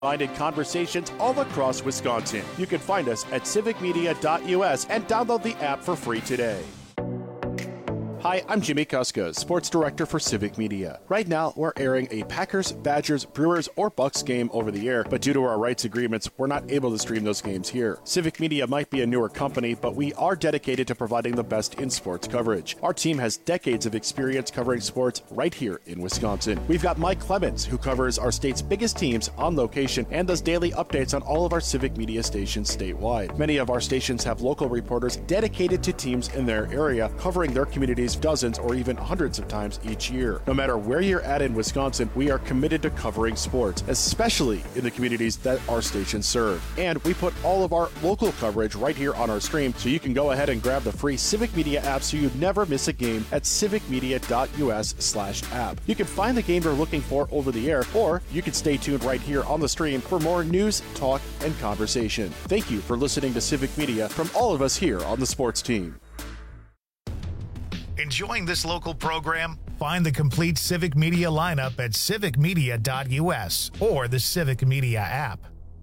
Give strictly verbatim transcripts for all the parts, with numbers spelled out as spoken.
Minded conversations all across Wisconsin. You can find us at civic media dot U S and download the app for free today. Hi, I'm Jimmy Kuska, Sports Director for Civic Media. Right now, we're airing a Packers, Badgers, Brewers, or Bucks game over the air, but due to our rights agreements, we're not able to stream those games here. Civic Media might be a newer company, but we are dedicated to providing the best in sports coverage. Our team has decades of experience covering sports right here in Wisconsin. We've got Mike Clemens, who covers our state's biggest teams on location and does daily updates on all of our Civic Media stations statewide. Many of our stations have local reporters dedicated to teams in their area, covering their communities dozens or even hundreds of times each year. No matter where you're at in Wisconsin, we are committed to covering sports, especially in the communities that our stations serve. And we put all of our local coverage right here on our stream, so you can go ahead and grab the free Civic Media app so you never miss a game at civic media dot U S slash app. You can find the game you're looking for over the air, or you can stay tuned right here on the stream for more news, talk, and conversation. Thank you for listening to Civic Media from all of us here on the sports team. Enjoying this local program? Find the complete Civic Media lineup at civic media dot U S or the Civic Media app.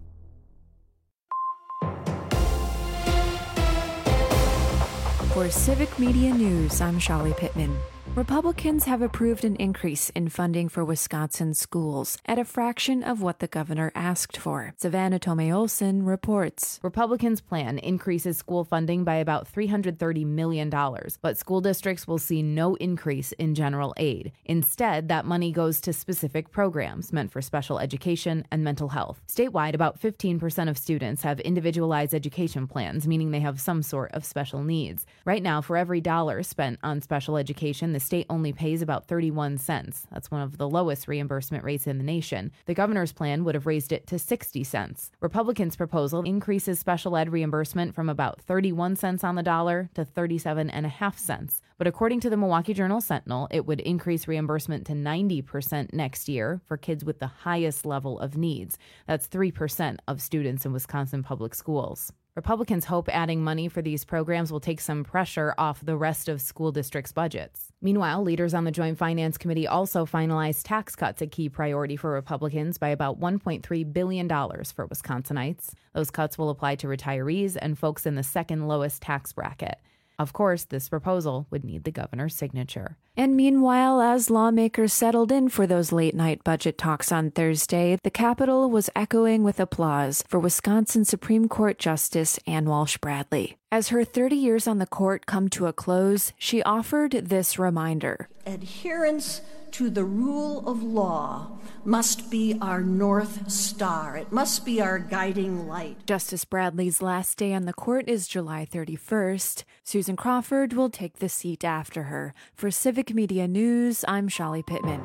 For Civic Media News, I'm Shali Pittman. Republicans have approved an increase in funding for Wisconsin schools at a fraction of what the governor asked for. Savannah Tomei-Olsen reports. Republicans' plan increases school funding by about three hundred thirty million dollars, but school districts will see no increase in general aid. Instead, that money goes to specific programs meant for special education and mental health. Statewide, about fifteen percent of students have individualized education plans, meaning they have some sort of special needs. Right now, for every dollar spent on special education, the state only pays about thirty-one cents. That's one of the lowest reimbursement rates in the nation. The governor's plan would have raised it to sixty cents. Republicans' proposal increases special ed reimbursement from about thirty-one cents on the dollar to thirty-seven and a half cents. But according to the Milwaukee Journal-Sentinel, it would increase reimbursement to ninety percent next year for kids with the highest level of needs. That's three percent of students in Wisconsin public schools. Republicans hope adding money for these programs will take some pressure off the rest of school districts' budgets. Meanwhile, leaders on the Joint Finance Committee also finalized tax cuts, a key priority for Republicans, by about one point three billion dollars for Wisconsinites. Those cuts will apply to retirees and folks in the second lowest tax bracket. Of course, this proposal would need the governor's signature. And meanwhile, as lawmakers settled in for those late-night budget talks on Thursday, the Capitol was echoing with applause for Wisconsin Supreme Court Justice Ann Walsh Bradley. As her thirty years on the court come to a close, she offered this reminder. Adherence to the rule of law must be our North Star. It must be our guiding light. Justice Bradley's last day on the court is July thirty-first. Susan Crawford will take the seat after her. For Civic Media News, I'm Shali Pittman.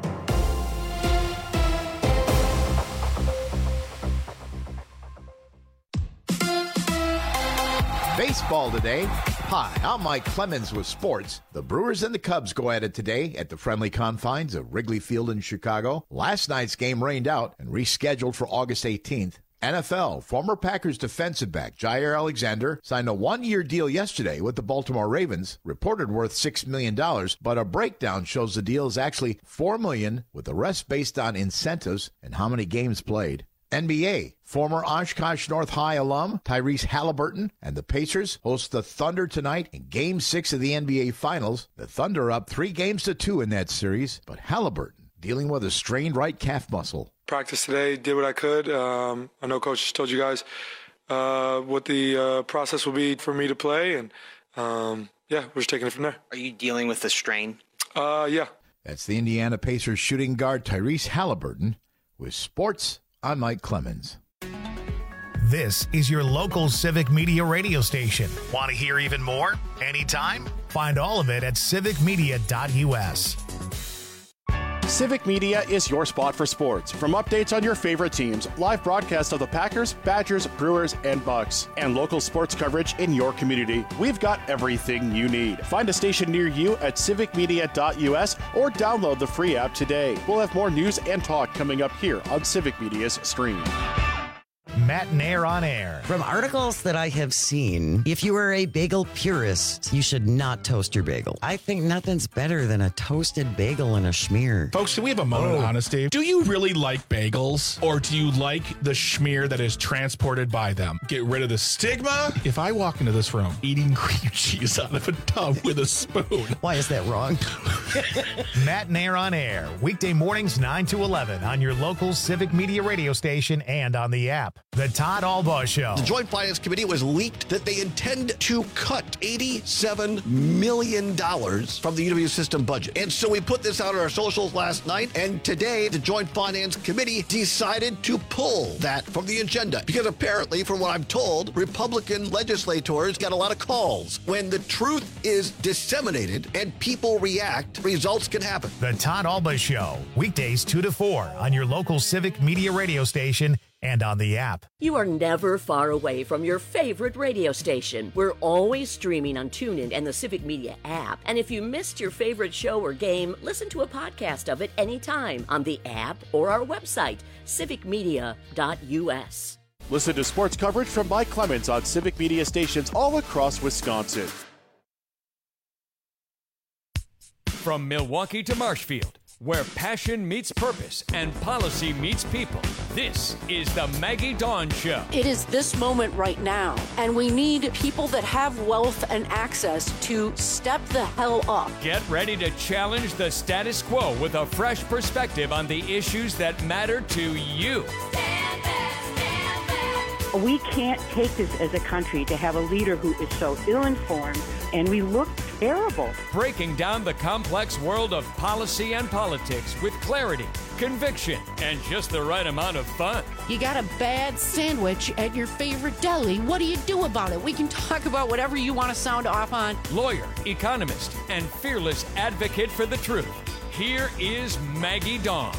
Baseball today. Hi, I'm Mike Clemens with sports. The Brewers and the Cubs go at it today at the friendly confines of Wrigley Field in Chicago. Last night's game rained out and rescheduled for August eighteenth. N F L, former Packers defensive back Jair Alexander signed a one-year deal yesterday with the Baltimore Ravens, reported worth six million dollars, but a breakdown shows the deal is actually four million dollars, with the rest based on incentives and how many games played. N B A, former Oshkosh North High alum Tyrese Halliburton and the Pacers host the Thunder tonight in Game six of the N B A Finals. The Thunder are up three games to two in that series, but Halliburton dealing with a strained right calf muscle. Practice today, did what I could. Um, I know Coach told you guys uh, what the uh, process will be for me to play, and um, yeah, we're just taking it from there. Are you dealing with the strain? Uh, yeah. That's the Indiana Pacers shooting guard Tyrese Halliburton with sports. I'm Mike Clemens. This is your local Civic Media radio station. Want to hear even more? Anytime? Find all of it at civic media dot U S. Civic Media is your spot for sports. From updates on your favorite teams, live broadcasts of the Packers, Badgers, Brewers, and Bucks, and local sports coverage in your community, we've got everything you need. Find a station near you at civic media dot U S or download the free app today. We'll have more news and talk coming up here on Civic Media's stream. Matt Nair on Air. From articles that I have seen, if you are a bagel purist, you should not toast your bagel. I think nothing's better than a toasted bagel and a schmear. Folks, can we have a moment Oh. of honesty? Do you really like bagels, or do you like the schmear that is transported by them? Get rid of the stigma. If I walk into this room eating cream cheese out of a tub with a spoon. Why is that wrong? Matt Nair on Air, weekday mornings nine to eleven on your local Civic Media radio station and on the app. The Todd Albaugh Show. The Joint Finance Committee was leaked that they intend to cut eighty-seven million dollars from the U W system budget. And so we put this out on our socials last night, and today the Joint Finance Committee decided to pull that from the agenda. Because apparently, from what I'm told, Republican legislators got a lot of calls. When the truth is disseminated and people react, results can happen. The Todd Albaugh Show, weekdays two to four on your local Civic Media radio station and on the app. You are never far away from your favorite radio station. We're always streaming on TuneIn and the Civic Media app. And if you missed your favorite show or game, listen to a podcast of it anytime on the app or our website, civic media dot u s. Listen to sports coverage from Mike Clemens on Civic Media stations all across Wisconsin. From Milwaukee to Marshfield, where passion meets purpose and policy meets people, this is the Maggie Dawn Show. It is this moment right now, and we need people that have wealth and access to step the hell up. Get ready to challenge the status quo with a fresh perspective on the issues that matter to you. We can't take this as a country to have a leader who is so ill-informed, and we look terrible. Breaking down the complex world of policy and politics with clarity, conviction, and just the right amount of fun. You got a bad sandwich at your favorite deli. What do you do about it? We can talk about whatever you want to sound off on. Lawyer, economist, and fearless advocate for the truth. Here is Maggie Dawn.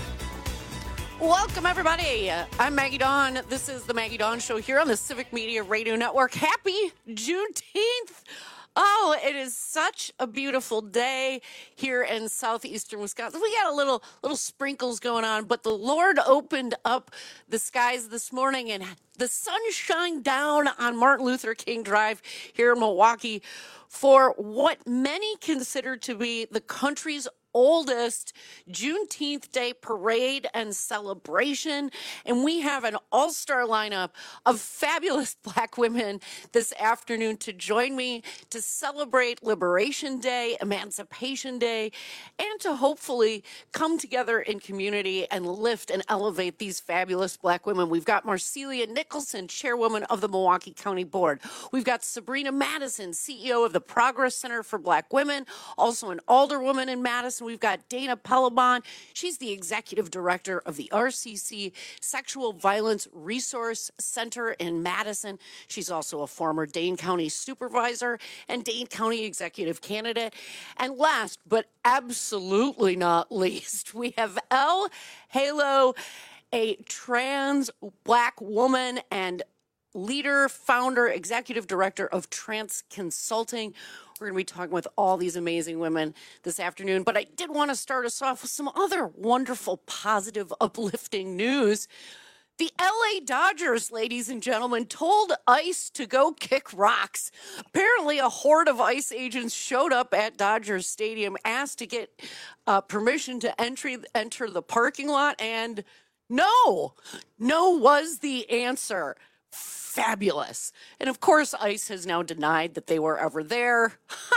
Welcome, everybody. I'm Maggie Dawn. This is the Maggie Dawn Show here on the Civic Media Radio Network. Happy Juneteenth. Oh, it is such a beautiful day here in southeastern Wisconsin. We got a little little sprinkles going on, but the Lord opened up the skies this morning and the sun shined down on Martin Luther King Drive here in Milwaukee for what many consider to be the country's oldest Juneteenth Day parade and celebration. And we have an all-star lineup of fabulous Black women this afternoon to join me to celebrate Liberation Day, Emancipation Day, and to hopefully come together in community and lift and elevate these fabulous Black women. We've got Marcelia Nicholson, chairwoman of the Milwaukee County Board. We've got Sabrina Madison, C E O of the Progress Center for Black Women, also an alderwoman in Madison. We've got Dana Pelabon. She's the executive director of the R C C Sexual Violence Resource Center in Madison. She's also a former Dane County supervisor and Dane County executive candidate. And last but absolutely not least, we have Elle Halo, a trans Black woman and leader, founder, executive director of Trans Consulting. We're going to be talking with all these amazing women this afternoon. But I did want to start us off with some other wonderful, positive, uplifting news. The L A Dodgers, ladies and gentlemen, told ICE to go kick rocks. Apparently, a horde of ICE agents showed up at Dodgers Stadium, asked to get uh, permission to entry, enter the parking lot, and no, no was the answer. Fabulous. And of course, ICE has now denied that they were ever there.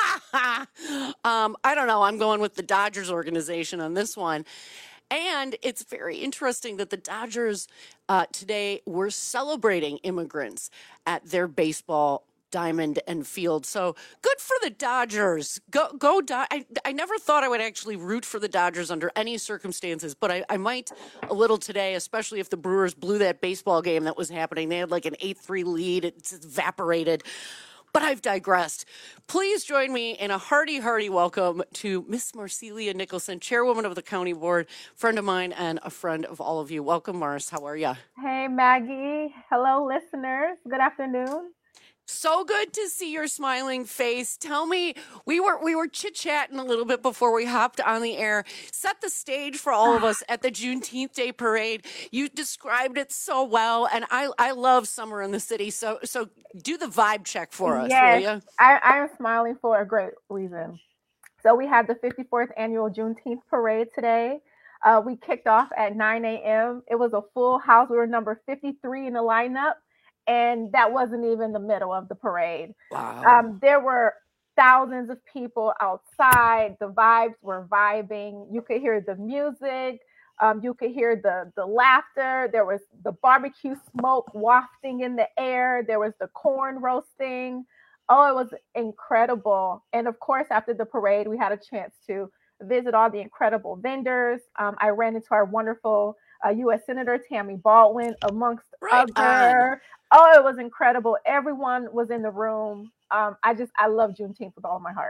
um, I don't know. I'm going with the Dodgers organization on this one. And it's very interesting that the Dodgers uh, today were celebrating immigrants at their baseball diamond and field. So good for the Dodgers. Go, go. Do- I, I never thought I would actually root for the Dodgers under any circumstances, but I, I might a little today, especially if the Brewers blew that baseball game that was happening. They had like an eight three lead. It's evaporated. But I've digressed. Please join me in a hearty, hearty welcome to Miss Marcelia Nicholson, chairwoman of the county board, friend of mine and a friend of all of you. Welcome, Mars. How are you? Hey, Maggie. Hello, listeners. Good afternoon. So good to see your smiling face. Tell me, we were we were chit-chatting a little bit before we hopped on the air. Set the stage for all of us at the Juneteenth Day Parade. You described it so well, and I I love summer in the city. So so do the vibe check for us, yes, will you? I, I am smiling for a great reason. So we had the fifty-fourth annual Juneteenth Parade today. Uh, we kicked off at nine a.m. It was a full house. We were number fifty-three in the lineup. And that wasn't even the middle of the parade. Wow. Um, there were thousands of people outside. The vibes were vibing. You could hear the music. Um, you could hear the, the laughter. There was the barbecue smoke wafting in the air. There was the corn roasting. Oh, it was incredible. And of course, after the parade, we had a chance to visit all the incredible vendors. Um, I ran into our wonderful uh, U S Senator Tammy Baldwin, amongst right other. On. Oh, it was incredible. Everyone was in the room. Um, I just, I love Juneteenth with all my heart.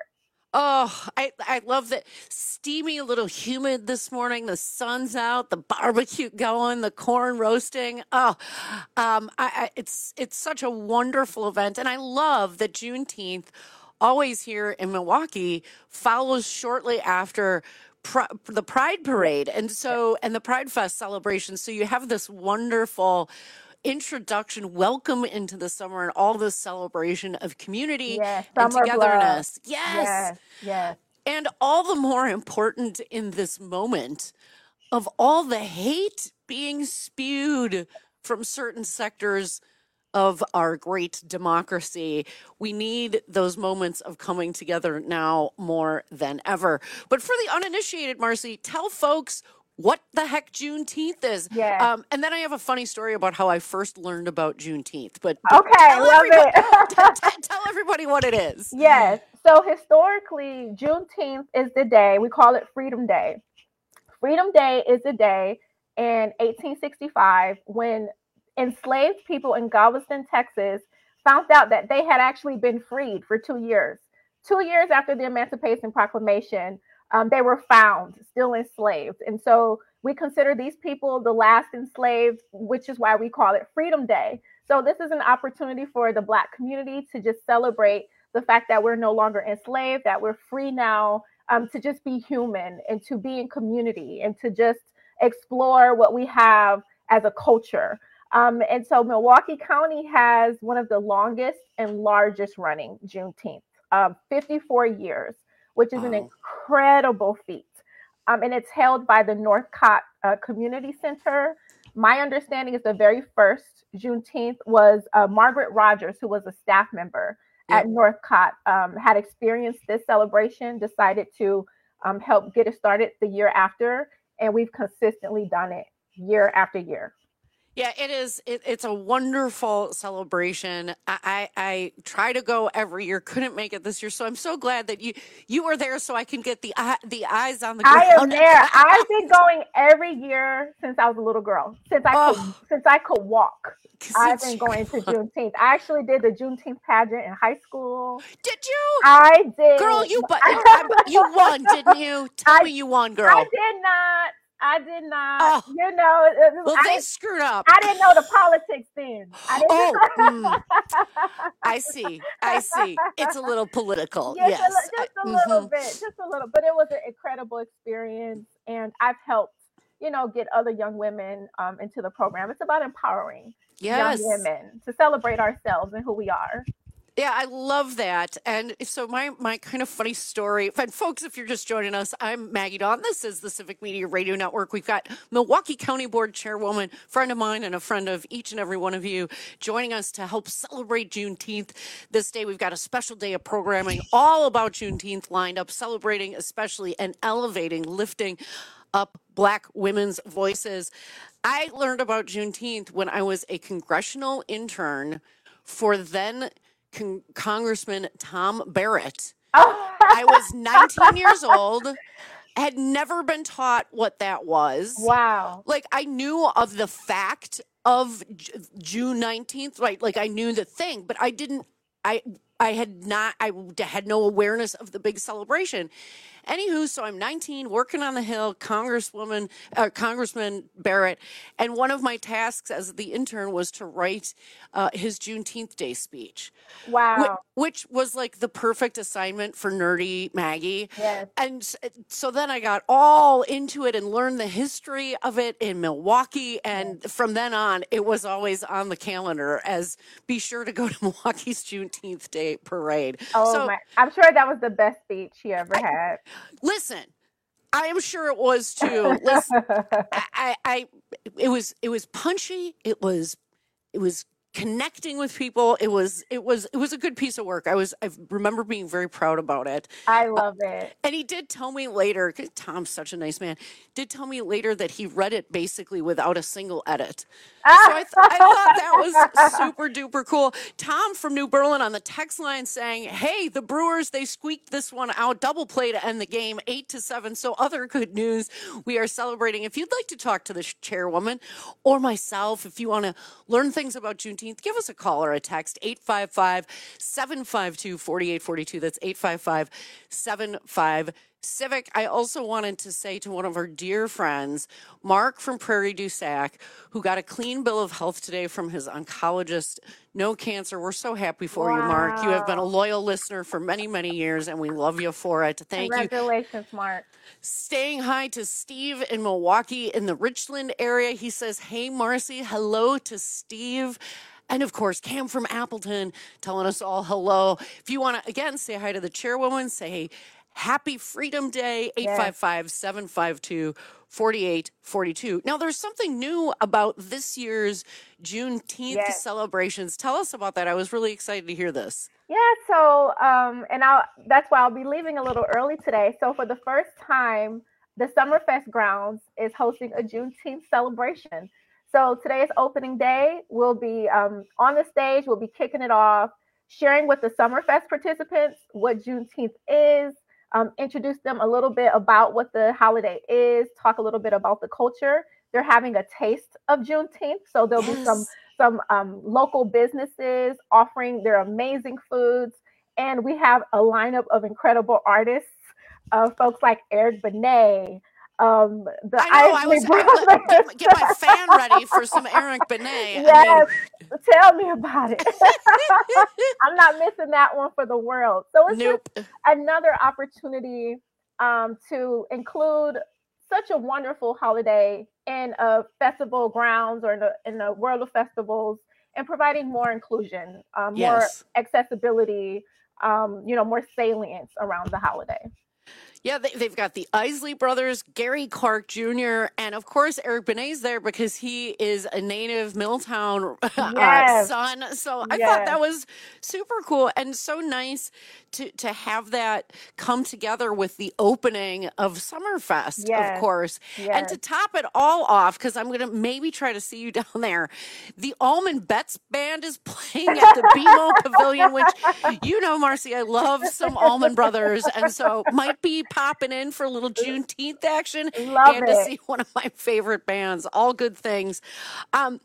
Oh, I, I love that. Steamy, a little humid this morning. The sun's out, the barbecue going, the corn roasting. Oh, um, I, I, it's it's such a wonderful event. And I love that Juneteenth, always here in Milwaukee, follows shortly after Pr- the Pride Parade. And so, and the Pride Fest celebration. So you have this wonderful introduction, welcome into the summer, and all this celebration of community yes, and togetherness. Yes. yes, yes. And all the more important in this moment of all the hate being spewed from certain sectors of our great democracy. We need those moments of coming together now more than ever. But for the uninitiated, Marcy, tell folks what the heck Juneteenth is. Yeah. Um, and then I have a funny story about how I first learned about Juneteenth. But, but okay, tell love everybody, it. t- t- tell everybody what it is. Yes. So historically, Juneteenth is the day, we call it Freedom Day. Freedom Day is the day in eighteen sixty-five when enslaved people in Galveston, Texas, found out that they had actually been freed for two years. Two years after the Emancipation Proclamation, Um, they were found still enslaved. And so we consider these people the last enslaved, which is why we call it Freedom Day. So this is an opportunity for the Black community to just celebrate the fact that we're no longer enslaved, that we're free now, um, to just be human and to be in community and to just explore what we have as a culture. Um, and so Milwaukee County has one of the longest and largest running Juneteenth, uh, fifty-four years. Which is wow. an incredible feat. Um, and it's held by the Northcott uh, Community Center. My understanding is the very first Juneteenth was uh, Margaret Rogers, who was a staff member yep. at Northcott, um, had experienced this celebration, decided to um, help get it started the year after. And we've consistently done it year after year. Yeah, it is. It, it's a wonderful celebration. I, I, I try to go every year. Couldn't make it this year, so I'm so glad that you you were there, so I can get the the eyes on the ground. I am there. I've been going every year since I was a little girl. Since I oh. could, since I could walk, I've been going to Juneteenth. I actually did the Juneteenth pageant in high school. Did you? I did. Girl, you but you won, didn't you? Tell I, me you won, girl. I did not. I did not. Oh. You know, well, I they screwed up. I didn't know the politics then. I didn't oh, know. mm. I see. I see. It's a little political. Yes, yes. a, just a I, little mm-hmm. bit, just a little. But it was an incredible experience, and I've helped, you know, get other young women um, into the program. It's about empowering yes. young women to celebrate ourselves and who we are. Yeah, I love that. And so my my kind of funny story, and folks, if you're just joining us, I'm Maggie Dawn. This is the Civic Media Radio Network. We've got Milwaukee County Board Chairwoman, friend of mine and a friend of each and every one of you, joining us to help celebrate Juneteenth. This day, we've got a special day of programming all about Juneteenth lined up, celebrating especially and elevating, lifting up Black women's voices. I learned about Juneteenth when I was a congressional intern for then Con- Congressman Tom Barrett. Oh. I was nineteen years old, had never been taught what that was. Wow. Like, I knew of the fact of J- June nineteenth, right? Like, I knew the thing, but I didn't, I I had not, I had no awareness of the big celebration. Anywho, so I'm nineteen, working on the Hill, Congresswoman, uh, Congressman Barrett, and one of my tasks as the intern was to write uh, his Juneteenth Day speech. Wow. Which, which was like the perfect assignment for nerdy Maggie. Yes. And so then I got all into it and learned the history of it in Milwaukee. And yes. from then on, it was always on the calendar as be sure to go to Milwaukee's Juneteenth Day parade. Oh, so, my. I'm sure that was the best speech he ever I, had. Listen, I am sure it was too. Listen, I, I, it was, it was punchy. It was, it was connecting with people. It was, it was, it was a good piece of work. I was, I remember being very proud about it. I love it. Uh, and he did tell me later, 'cause Tom's such a nice man, did tell me later that he read it basically without a single edit. Ah. So I, th- I thought that was super duper cool. Tom from New Berlin on the text line saying, hey, the Brewers, they squeaked this one out, double play to end the game, eight to seven. So other good news we are celebrating. If you'd like to talk to the chairwoman or myself, if you want to learn things about Juneteenth, give us a call or a text, eight five five, seven five two, four eight four two. That's eight five five, seven five Civic. I also wanted to say to one of our dear friends, Mark from Prairie du Sac, who got a clean bill of health today from his oncologist, no cancer. We're so happy for wow. you, Mark. You have been a loyal listener for many, many years, and we love you for it. Thank Congratulations, you. Congratulations, Mark. Staying high to Steve in Milwaukee in the Richland area. He says, hey, Marcy, hello to Steve. And, of course, Cam from Appleton telling us all hello. If you want to, again, say hi to the chairwoman, say, hey, Happy Freedom Day, eight five five, seven five two, four eight four two. Now, there's something new about this year's Juneteenth yes. celebrations. Tell us about that. I was really excited to hear this. Yeah, so, um, and I'll, that's why I'll be leaving a little early today. So for the first time, the Summerfest grounds is hosting a Juneteenth celebration. So today is opening day. We'll be um, on the stage. We'll be kicking it off, sharing with the Summerfest participants what Juneteenth is, Um, introduce them a little bit about what the holiday is, talk a little bit about the culture. They're having a taste of Juneteenth, so there'll yes. be some some um, local businesses offering their amazing foods, and we have a lineup of incredible artists, uh, folks like Eric Benet. Um, the I know, I was, I, get, get my fan ready for some Eric Benet. Yes, I mean, tell me about it. I'm not missing that one for the world. So it's nope. just another opportunity um, to include such a wonderful holiday in a festival grounds or in the, in the world of festivals, and providing more inclusion, um, yes. more accessibility, um, you know, more salience around the holiday. Yeah, they, they've got the Isley brothers, Gary Clark Junior, and of course Eric Benet's there because he is a native Middletown yes. uh, son. So I yes. thought that was super cool and so nice to to have that come together with the opening of Summerfest, yes. of course. Yes. And to top it all off, because I'm going to maybe try to see you down there, the Allman Betts Band is playing at the B M O Pavilion, which, you know, Marcy, I love some Allman Brothers, and so might be popping in for a little Juneteenth action Love and it. to see one of my favorite bands. All good things. Um,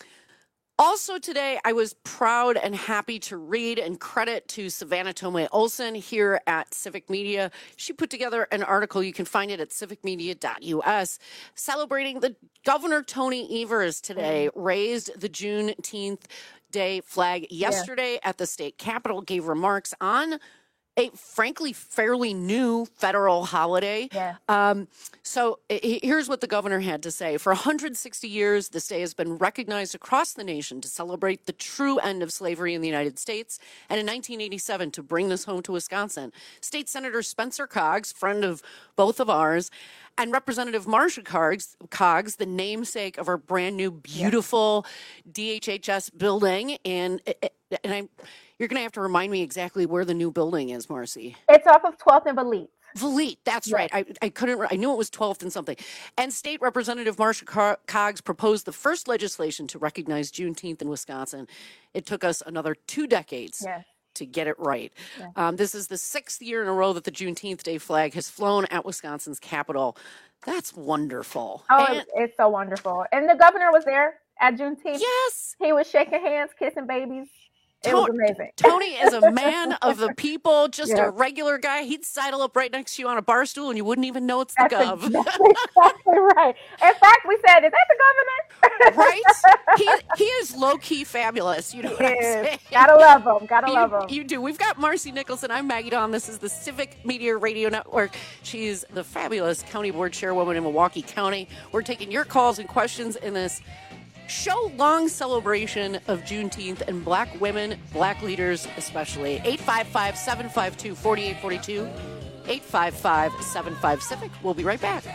also today, I was proud and happy to read and credit to Savannah Tomei Olson here at Civic Media. She put together an article. You can find it at civic media dot U S celebrating the Governor Tony Evers today mm. raised the Juneteenth Day flag yesterday yeah. at the state capitol, gave remarks on a frankly fairly new federal holiday. Yeah. Um, so it, here's what the governor had to say. For one hundred sixty years, this day has been recognized across the nation to celebrate the true end of slavery in the United States. And in nineteen eighty-seven, to bring this home to Wisconsin, State Senator Spencer Coggs, friend of both of ours, and Representative Marsha Coggs, Coggs, the namesake of our brand new, beautiful yeah. D H H S building. And, and I'm, you're going to have to remind me exactly where the new building is, Marcy. It's off of twelfth and Valete. Valete, that's yes. right. I, I couldn't, I knew it was twelfth and something. And State Representative Marsha Coggs proposed the first legislation to recognize Juneteenth in Wisconsin. It took us another two decades. Yes. to get it right. Yeah. Um, this is the sixth year in a row that the Juneteenth Day flag has flown at Wisconsin's Capitol. That's wonderful. Oh, and, it's, it's so wonderful. And the governor was there at Juneteenth. Yes. He was shaking hands, kissing babies. It was amazing. Tony is a man of the people, just Yeah. a regular guy. He'd sidle up right next to you on a bar stool, and you wouldn't even know it's the That's Gov. exactly, exactly right. In fact, we said, "Is that the governor?" Right? He he is low key fabulous. You know what I'm Yes. saying? Gotta love him. Gotta You- love him. You do. We've got Marcy Nicholson. I'm Maggie Dawn. This is the Civic Media Radio Network. She's the fabulous county board chairwoman in Milwaukee County. We're taking your calls and questions in this show-long celebration of Juneteenth and black women, black leaders especially. eight five five, seven five two, four eight four two. eight five five, seven five, Civic. We'll be right back.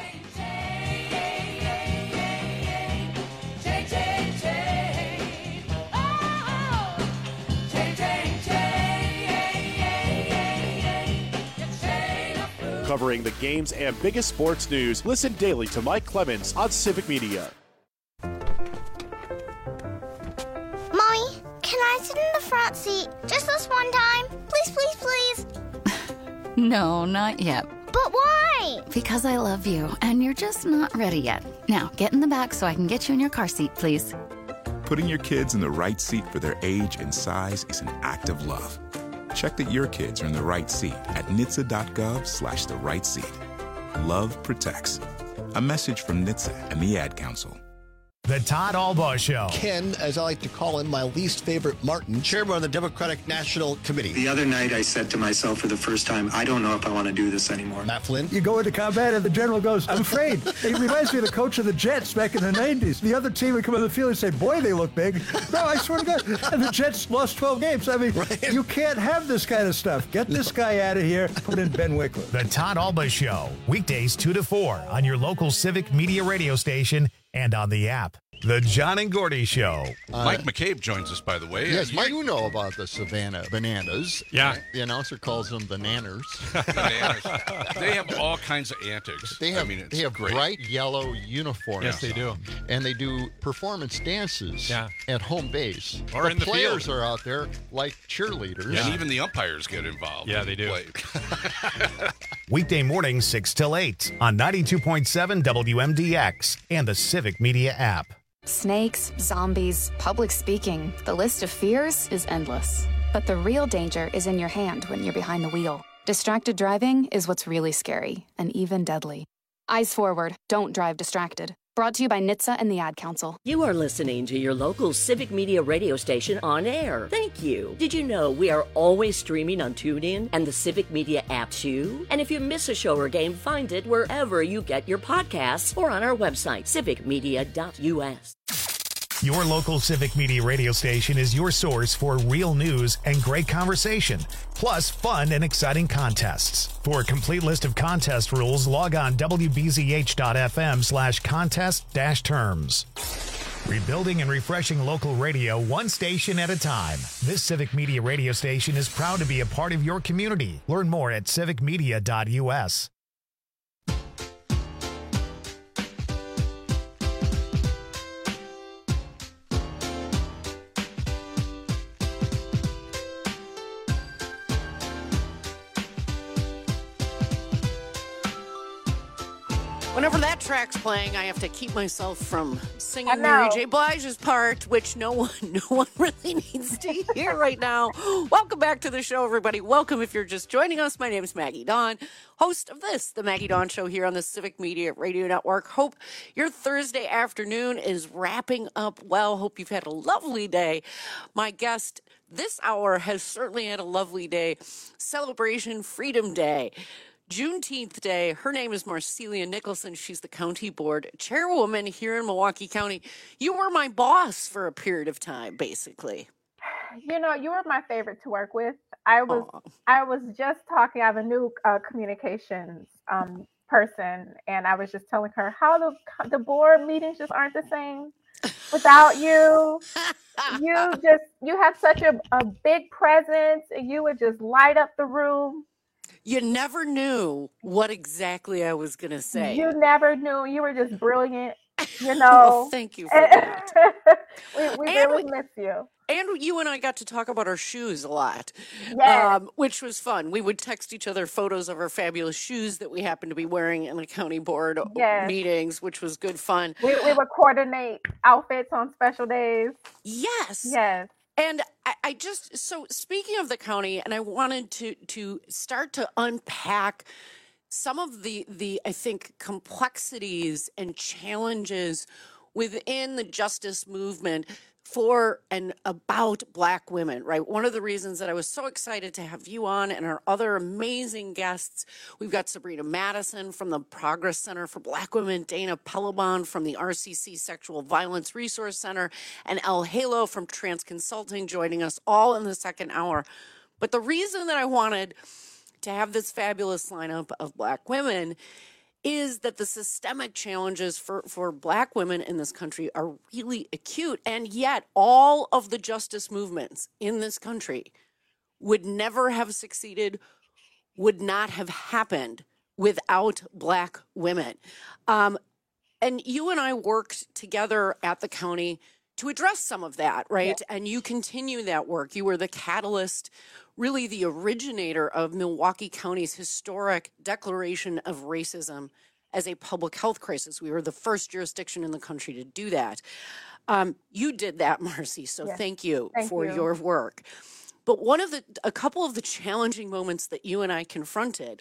Covering the games and biggest sports news, listen daily to Mike Clemens on Civic Media. Mommy, can I sit in the front seat just this one time? Please, please, please. No, not yet. But why? Because I love you, and you're just not ready yet. Now, get in the back so I can get you in your car seat, please. Putting your kids in the right seat for their age and size is an act of love. Check that your kids are in the right seat at N H T S A dot gov slash the right seat. Love protects. A message from N H T S A and the Ad Council. The Todd Albaugh Show. Ken, as I like to call him, my least favorite Martin, chairman of the Democratic National Committee. The other night I said to myself for the first time, I don't know if I want to do this anymore. Matt Flynn. You go into combat and the general goes, I'm afraid. It reminds me of the coach of the Jets back in the nineties. The other team would come on the field and say, boy, they look big. No, I swear to God. And the Jets lost twelve games. I mean, right. You can't have this kind of stuff. Get this guy out of here. Put in Ben Wickler. The Todd Albaugh Show. Weekdays two to four on your local Civic Media radio station and on the app. The John and Gordy Show. Uh, Mike McCabe joins us, by the way. Yes, uh, Mike, you know about the Savannah Bananas. Yeah. The announcer calls them bananas. Bananas. They have all kinds of antics. They have, I mean, it's they have great. bright yellow uniforms. Yes, they do. And they do performance dances Yeah. at home base. Or the in the players field. are out there like cheerleaders. Yeah. And even the umpires get involved. Yeah, they do. Weekday morning, six till eight on ninety-two point seven W M D X and the Civic Media app. Snakes, zombies, public speaking. The list of fears is endless. But the real danger is in your hand when you're behind the wheel. Distracted driving is what's really scary and even deadly. Eyes forward. Don't drive distracted. Brought to you by N H T S A and the Ad Council. You are listening to your local Civic Media radio station on air. Thank you. Did you know we are always streaming on TuneIn and the Civic Media app too? And if you miss a show or game, find it wherever you get your podcasts or on our website, civic media dot U S. Your local Civic Media radio station is your source for real news and great conversation, plus fun and exciting contests. For a complete list of contest rules, log on W B Z H dot F M slash contest dash terms. Rebuilding and refreshing local radio one station at a time. This Civic Media radio station is proud to be a part of your community. Learn more at civic media dot U S. Whenever that track's playing, I have to keep myself from I singing know. Mary J. Blige's part, which no one, no one really needs to hear right now. Welcome back to the show, everybody. Welcome if you're just joining us. My name is Maggie Dawn, host of this, the Maggie Dawn Show here on the Civic Media Radio Network. Hope your Thursday afternoon is wrapping up well. Hope you've had a lovely day. My guest this hour has certainly had a lovely day. Celebration Freedom Day. Juneteenth Day. Her name is Marcelia Nicholson. She's the county board chairwoman here in Milwaukee County. You were my boss for a period of time, basically. You know, you were my favorite to work with. I was Aw. I was just talking. I have a new uh, communications um, person, and I was just telling her how the the board meetings just aren't the same without you. You just you have such a, a big presence, and you would just light up the room. You never knew what exactly I was going to say. You never knew. You were just brilliant. You know. Well, thank you for that. we we And really we- miss you. And you and I got to talk about our shoes a lot, Yes. um, which was fun. We would text each other photos of our fabulous shoes that we happened to be wearing in the county board Yes. meetings, which was good fun. We we would coordinate outfits on special days. Yes. Yes. And I, I just, so speaking of the county, and I wanted to to start to unpack some of the, the I think, complexities and challenges within the justice movement for and about Black women, right? One of the reasons that I was so excited to have you on and our other amazing guests, we've got Sabrina Madison from the Progress Center for Black Women, Dana Pellebon from the R C C Sexual Violence Resource Center, and El Halo from Trans Consulting joining us all in the second hour. But the reason that I wanted to have this fabulous lineup of Black women is that the systemic challenges for, for Black women in this country are really acute. And yet all of the justice movements in this country would never have succeeded, would not have happened without Black women. Um, and you and I worked together at the county to address some of that, right? Yeah. And you continue that work. You were the catalyst, really the originator of Milwaukee County's historic declaration of racism as a public health crisis. We were the first jurisdiction in the country to do that. Um, you did that, Marcy, so yes. thank you thank for you. your work. But one of the, a couple of the challenging moments that you and I confronted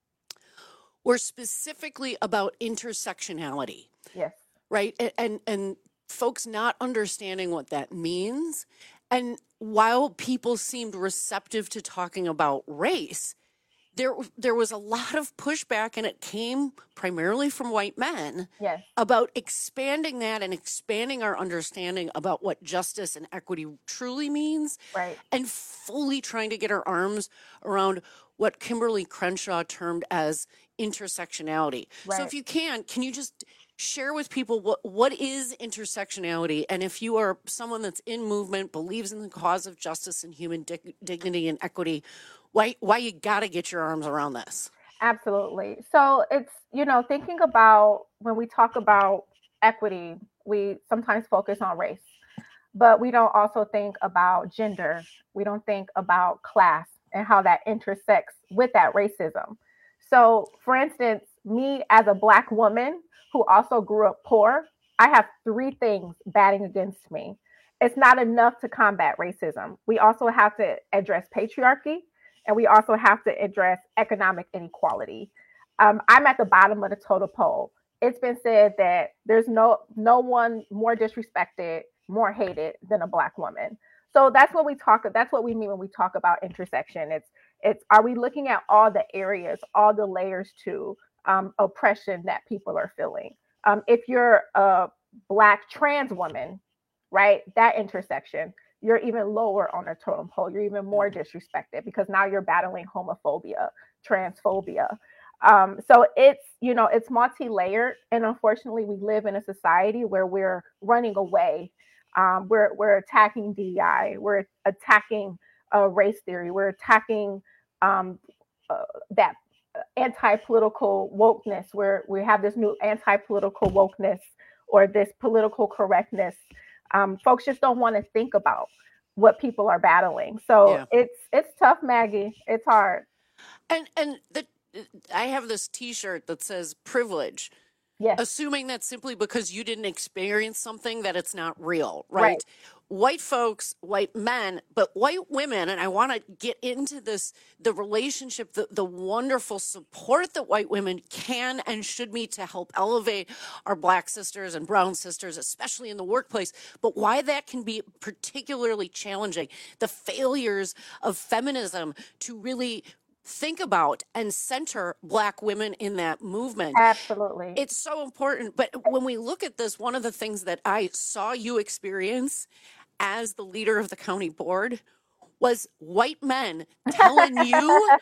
were specifically about intersectionality. Yes. Right? And, and, and folks not understanding what that means. And while people seemed receptive to talking about race, there there was a lot of pushback, and it came primarily from white men yes. about expanding that and expanding our understanding about what justice and equity truly means, right. and fully trying to get our arms around what Kimberly Crenshaw termed as intersectionality. Right. So if you can, can you just share with people what, what is intersectionality, and if you are someone that's in movement, believes in the cause of justice and human dig- dignity and equity, why why you got to get your arms around this? Absolutely. So it's, you know, thinking about when we talk about equity, we sometimes focus on race, but we don't also think about gender. We don't think about class and how that intersects with that racism. So for instance, me as a Black woman who also grew up poor, I have three things batting against me. It's not enough to combat racism. We also have to address patriarchy, and we also have to address economic inequality. Um, I'm at the bottom of the totem pole. It's been said that there's no no one more disrespected, more hated than a Black woman. So that's what we talk. That's what we mean when we talk about intersection. It's it's are we looking at all the areas, all the layers to um, oppression that people are feeling? Um, if you're a Black trans woman, right, that intersection, you're even lower on the totem pole. You're even more disrespected because now you're battling homophobia, transphobia. Um, so it's, you know, it's multi-layered. And unfortunately, we live in a society where we're running away. Um, we're, we're attacking D E I. We're attacking uh, race theory. We're attacking um, uh, that anti-political wokeness, where we have this new anti-political wokeness or this political correctness. Um, folks just don't want to think about what people are battling. So yeah. it's it's tough, Maggie. It's hard. And and the, I have this T-shirt that says privilege. Yes. Assuming that simply because you didn't experience something that it's not real, right? Right. White folks, white men, but white women, and I want to get into this, the relationship, the, the wonderful support that white women can and should meet to help elevate our Black sisters and brown sisters, especially in the workplace, but why that can be particularly challenging. The failures of feminism to really think about and center Black women in that movement. Absolutely. It's so important. But when we look at this, one of the things that I saw you experience as the leader of the county board was white men telling you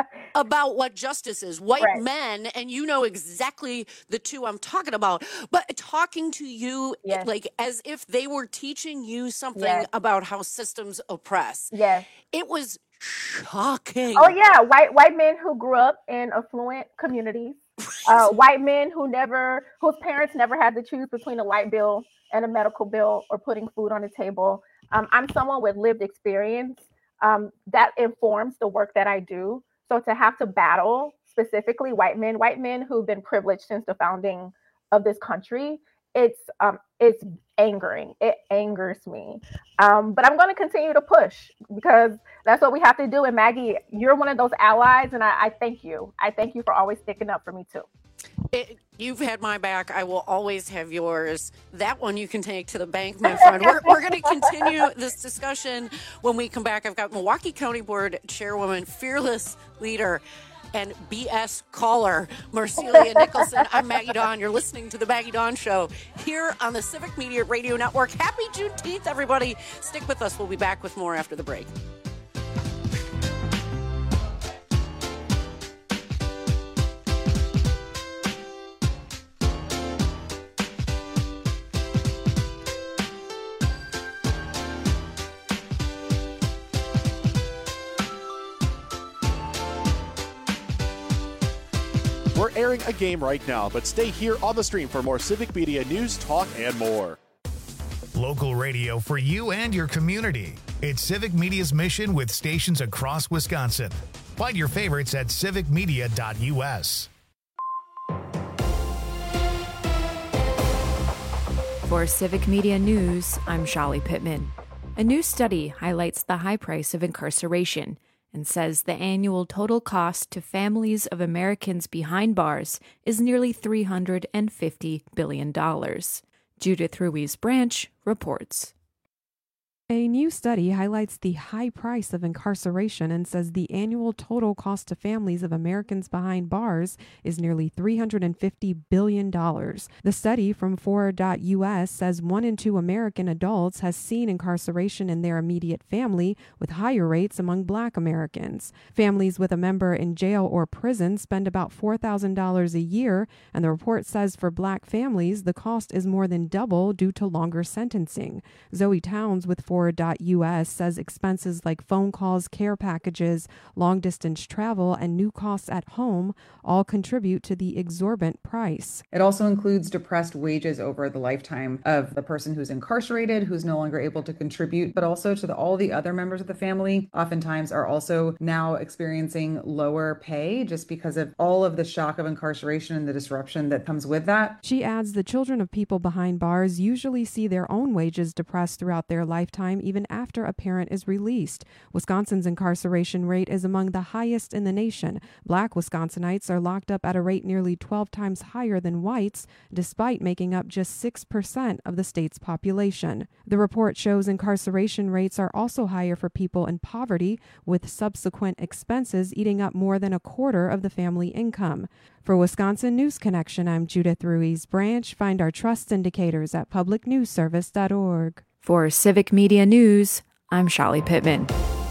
about what justice is. White right. men, and you know exactly the two I'm talking about, but talking to you yes. like as if they were teaching you something yes. about how systems oppress. Yes. It was shocking. Oh yeah, white white men who grew up in affluent communities, uh, white men who never, whose parents never had to choose between a light bill and a medical bill or putting food on the table. Um, I'm someone with lived experience um, that informs the work that I do. So to have to battle specifically white men, white men who've been privileged since the founding of this country, it's um, it's angering. It angers me. Um, but I'm going to continue to push because that's what we have to do. And Maggie, you're one of those allies, and I, I thank you. I thank you for always sticking up for me too. It, you've had my back. I will always have yours. That one you can take to the bank, my friend. We're, we're going to continue this discussion when we come back. I've got Milwaukee County Board Chairwoman, fearless leader, and B S caller, Marcelia Nicholson. I'm Maggie Dawn. You're listening to the Maggie Dawn Show here on the Civic Media Radio Network. Happy Juneteenth, everybody. Stick with us. We'll be back with more after the break. We're airing a game right now, but stay here on the stream for more Civic Media news, talk, and more. Local radio for you and your community. It's Civic Media's mission with stations across Wisconsin. Find your favorites at civic media dot u s. For Civic Media News, I'm Shali Pittman. A new study highlights the high price of incarceration and says the annual total cost to families of Americans behind bars is nearly three hundred fifty billion dollars. Judith Ruiz-Branch reports. A new study highlights the high price of incarceration and says the annual total cost to families of Americans behind bars is nearly three hundred fifty billion dollars. The study from forward dot u s says one in two American adults has seen incarceration in their immediate family, with higher rates among Black Americans. Families with a member in jail or prison spend about four thousand dollars a year, and the report says for Black families, the cost is more than double due to longer sentencing. Zoe Towns with forward dot u s says expenses like phone calls, care packages, long-distance travel, and new costs at home all contribute to the exorbitant price. It also includes depressed wages over the lifetime of the person who's incarcerated, who's no longer able to contribute, but also to the, all the other members of the family oftentimes are also now experiencing lower pay just because of all of the shock of incarceration and the disruption that comes with that. She adds the children of people behind bars usually see their own wages depressed throughout their lifetime even after a parent is released. Wisconsin's incarceration rate is among the highest in the nation. Black Wisconsinites are locked up at a rate nearly twelve times higher than whites, despite making up just six percent of the state's population. The report shows incarceration rates are also higher for people in poverty, with subsequent expenses eating up more than a quarter of the family income. For Wisconsin News Connection, I'm Judith Ruiz-Branch. Find our trust indicators at public news service dot org. For Civic Media News, I'm Shali Pittman.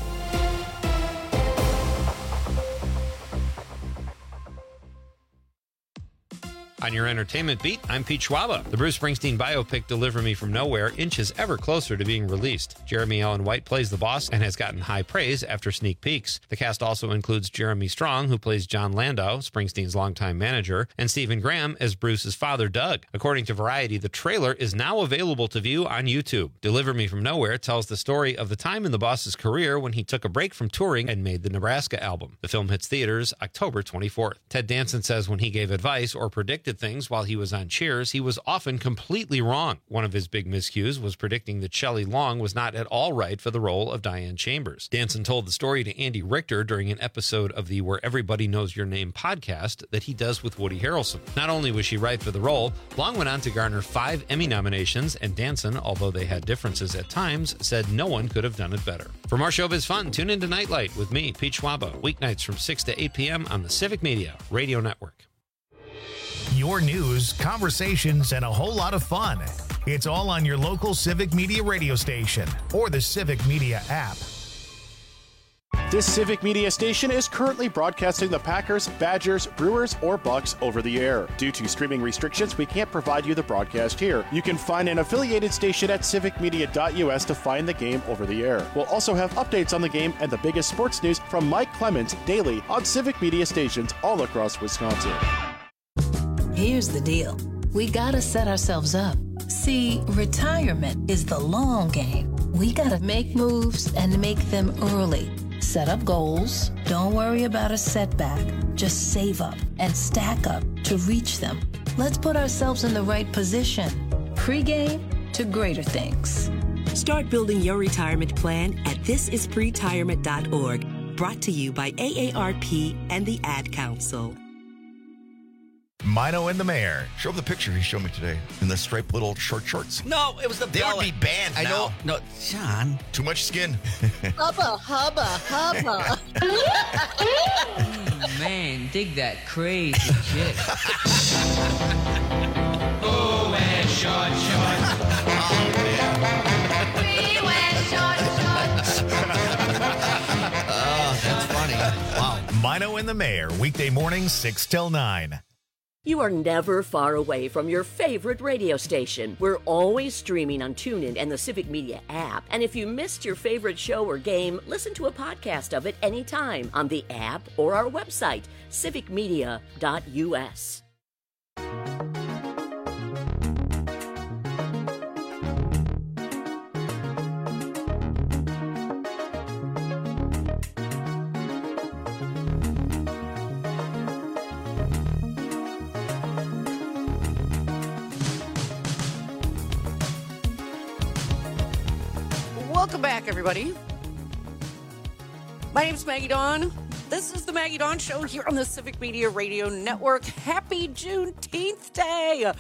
On your entertainment beat, I'm Pete Schwaba. The Bruce Springsteen biopic Deliver Me From Nowhere inches ever closer to being released. Jeremy Allen White plays the boss and has gotten high praise after sneak peeks. The cast also includes Jeremy Strong, who plays John Landau, Springsteen's longtime manager, and Stephen Graham as Bruce's father, Doug. According to Variety, the trailer is now available to view on YouTube. Deliver Me From Nowhere tells the story of the time in the boss's career when he took a break from touring and made the Nebraska album. The film hits theaters October twenty-fourth. Ted Danson says when he gave advice or predicted things while he was on Cheers, he was often completely wrong. One of his big miscues was predicting that Shelley Long was not at all right for the role of Diane Chambers. Danson told the story to Andy Richter during an episode of the Where Everybody Knows Your Name podcast that he does with Woody Harrelson. Not only was she right for the role, Long went on to garner five Emmy nominations, and Danson, although they had differences at times, said no one could have done it better. For more showbiz fun, tune into Nightlight with me, Pete Schwaba, weeknights from six to eight p.m. on the Civic Media Radio Network. Your news, conversations, and a whole lot of fun. It's all on your local Civic Media radio station or the Civic Media app. This Civic Media station is currently broadcasting the Packers, Badgers, Brewers, or Bucks over the air. Due to streaming restrictions, we can't provide you the broadcast here. You can find an affiliated station at civic media dot u s to find the game over the air. We'll also have updates on the game and the biggest sports news from Mike Clemens daily on Civic Media stations all across Wisconsin. Here's the deal. We gotta set ourselves up. See, retirement is the long game. We gotta make moves and make them early. Set up goals. Don't worry about a setback. Just save up and stack up to reach them. Let's put ourselves in the right position. Pre-game to greater things. Start building your retirement plan at this is pretirement dot org. Brought to you by A A R P and the Ad Council. Mino and the Mayor. Show him the picture he showed me today in the striped little short shorts. No, it was the They belly. would be banned I now. know. No, Sean. Too much skin. Hubba, hubba, hubba. Mm, man, dig that crazy chick. Oh, and short, short. We wear short shorts. Oh, that's funny. Wow. Mino and the Mayor, weekday mornings, six till nine. You are never far away from your favorite radio station. We're always streaming on TuneIn and the Civic Media app. And if you missed your favorite show or game, listen to a podcast of it anytime on the app or our website, civic media dot U S. Welcome back, everybody. My name is Maggie Dawn. This is the Maggie Dawn Show here on the Civic Media Radio Network. Happy Juneteenth Day!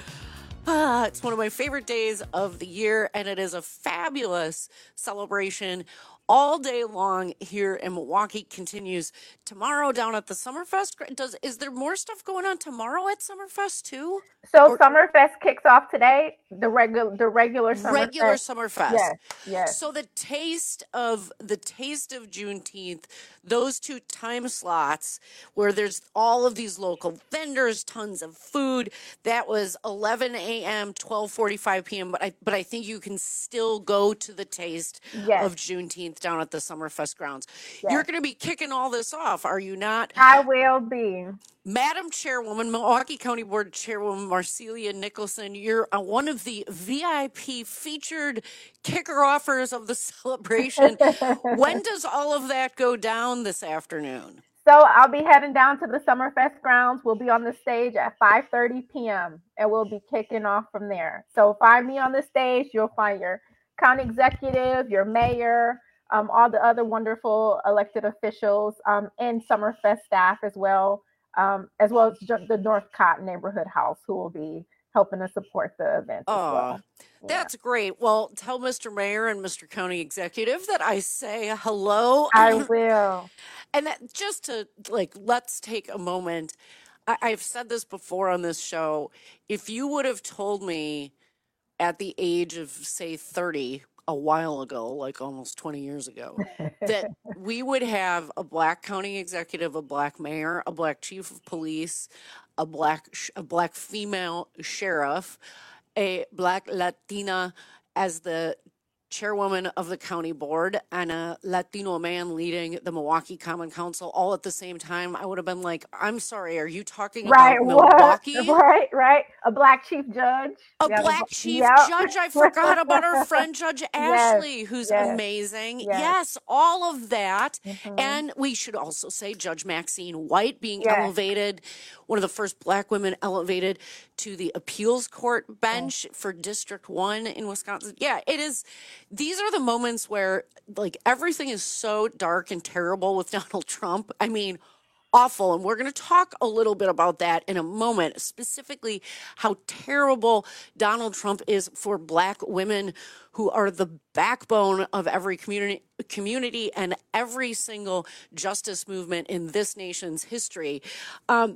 Ah, it's one of my favorite days of the year, and it is a fabulous celebration all day long here in Milwaukee. Continues tomorrow down at the Summerfest. Does is there more stuff going on tomorrow at Summerfest too? So Or- Summerfest kicks off today. The regular, the regular Summerfest. regular Summerfest. Yes, yes. So the taste of the taste of Juneteenth, those two time slots where there's all of these local vendors, tons of food. That was eleven a.m., twelve forty-five p.m. But I but I think you can still go to the taste Yes. of Juneteenth down at the Summerfest grounds. Yes. You're going to be kicking all this off, are you not? I will be. Madam Chairwoman, Milwaukee County Board Chairwoman Marcelia Nicholson, you're uh, one of the V I P featured kicker offers of the celebration. When does all of that go down this afternoon? So I'll be heading down to the Summerfest grounds. We'll be on the stage at five thirty p.m. and we'll be kicking off from there. So find me on the stage. You'll find your county executive, your mayor, um, all the other wonderful elected officials, um, and Summerfest staff as well, um, as well as ju- the Northcott Neighborhood House, who will be helping to support the event as Oh, well. that's great. Well, tell Mister Mayor and Mister County Executive that I say hello. I will. And that just to like, let's take a moment. I, I've said this before on this show. If you would have told me at the age of, say, thirty, a while ago, like almost twenty years ago, that we would have a black county executive, a black mayor, a black chief of police, a black sh- a black female sheriff, a black Latina as the chairwoman of the county board, and a Latino man leading the Milwaukee Common Council all at the same time, I would have been like, I'm sorry, are you talking Right, about what? Milwaukee? Right, right. A black chief judge. A We have black bl- chief Yep. judge. I forgot about our friend Judge Ashley, who's yes, amazing. yes. Yes, all of that. Mhm. And we should also say Judge Maxine White being Yes. elevated, one of the first black women elevated to the appeals court bench for District one in Wisconsin. Yeah, it is. These are the moments where like everything is so dark and terrible with Donald Trump. I mean, awful. And we're going to talk a little bit about that in a moment, specifically how terrible Donald Trump is for black women who are the backbone of every community community and every single justice movement in this nation's history. Um,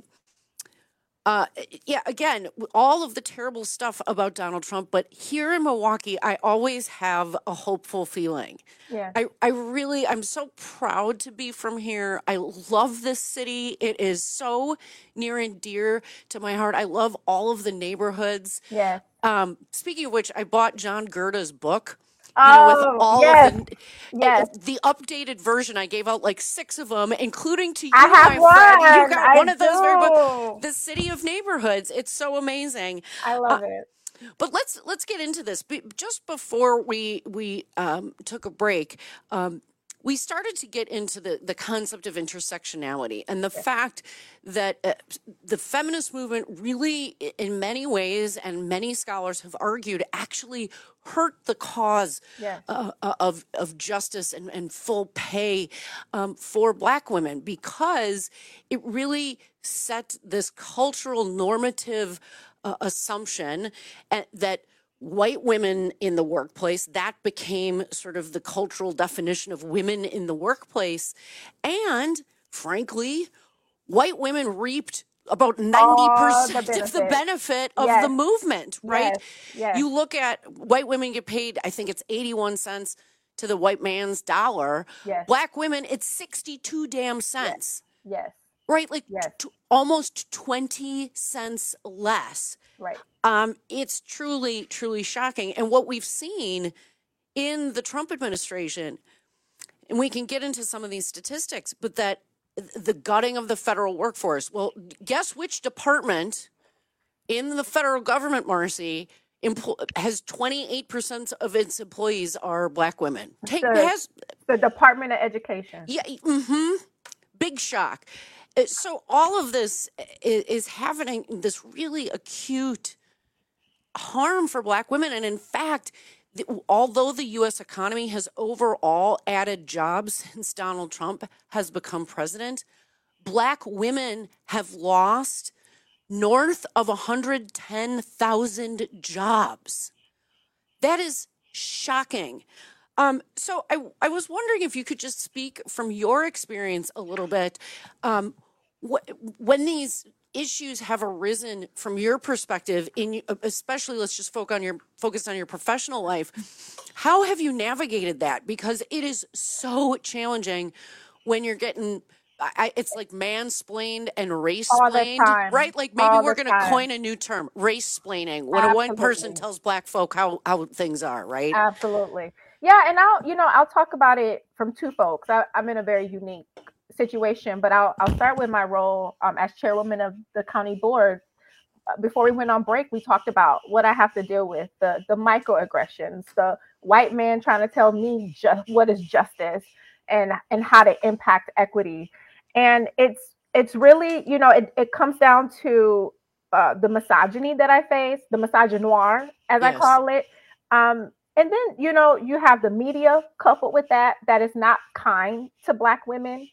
Uh, yeah, again, all of the terrible stuff about Donald Trump, but here in Milwaukee, I always have a hopeful feeling. Yeah. I, I really, I'm so proud to be from here. I love this city. It is so near and dear to my heart. I love all of the neighborhoods. Yeah. Um, speaking of which, I bought John Gerda's book. You know, with Oh, all yes. of the, Yes. the updated version. I gave out like six of them, including to you, I have my friend. You one. got I one of those very do. books. The City of Neighborhoods. It's so amazing. I love it. But let's let's get into this. Be- Just before we we um, took a break, um, we started to get into the, the concept of intersectionality and the fact that uh, the feminist movement really, in many ways, and many scholars have argued, actually hurt the cause Yeah. uh, of, of justice and, and full pay um, for Black women, because it really set this cultural normative uh, assumption uh, that white women in the workplace, that became sort of the cultural definition of women in the workplace. And frankly, white women reaped about ninety percent of the benefit of Yes. the movement, right? Yes. Yes. You look at white women get paid, I think it's eighty-one cents to the white man's dollar. Yes. Black women, it's sixty-two damn cents. Yes. Right? Like Yes. t- almost twenty cents less. Right. Um, it's truly, truly shocking. And what we've seen in the Trump administration, and we can get into some of these statistics, but that the gutting of the federal workforce. Well, guess which department in the federal government, Marcy, empl- has twenty-eight percent of its employees are Black women? Take, The- has, The Department of Education. yeah, mm-hmm. Big shock. Uh, So all of this is, is having this really acute harm for Black women. And in fact, the, although the U S economy has overall added jobs since Donald Trump has become president, Black women have lost north of one hundred ten thousand jobs. That is shocking. Um, so I, I was wondering if you could just speak from your experience a little bit. Um, wh- when these issues have arisen from your perspective, in especially let's just focus on your focus on your professional life, how have you navigated that? Because it is so challenging when you're getting. I, it's like mansplained and race-splained, time. right? Like maybe All we're the going to time. coin a new term, race-splaining, when one person Absolutely. tells Black folk how, how things are, right? Absolutely. Yeah, and I'll you know I'll talk about it from two folks. I, I'm in a very unique situation, but I'll I'll start with my role um, as chairwoman of the county board. Uh, Before we went on break, we talked about what I have to deal with, the the microaggressions, the white man trying to tell me just what is justice and and how to impact equity. And it's it's really, you know, it, it comes down to uh, the misogyny that I face, the misogynoir, as I Yes. call it. Um, and then, you know, you have the media coupled with that, that is not kind to Black women.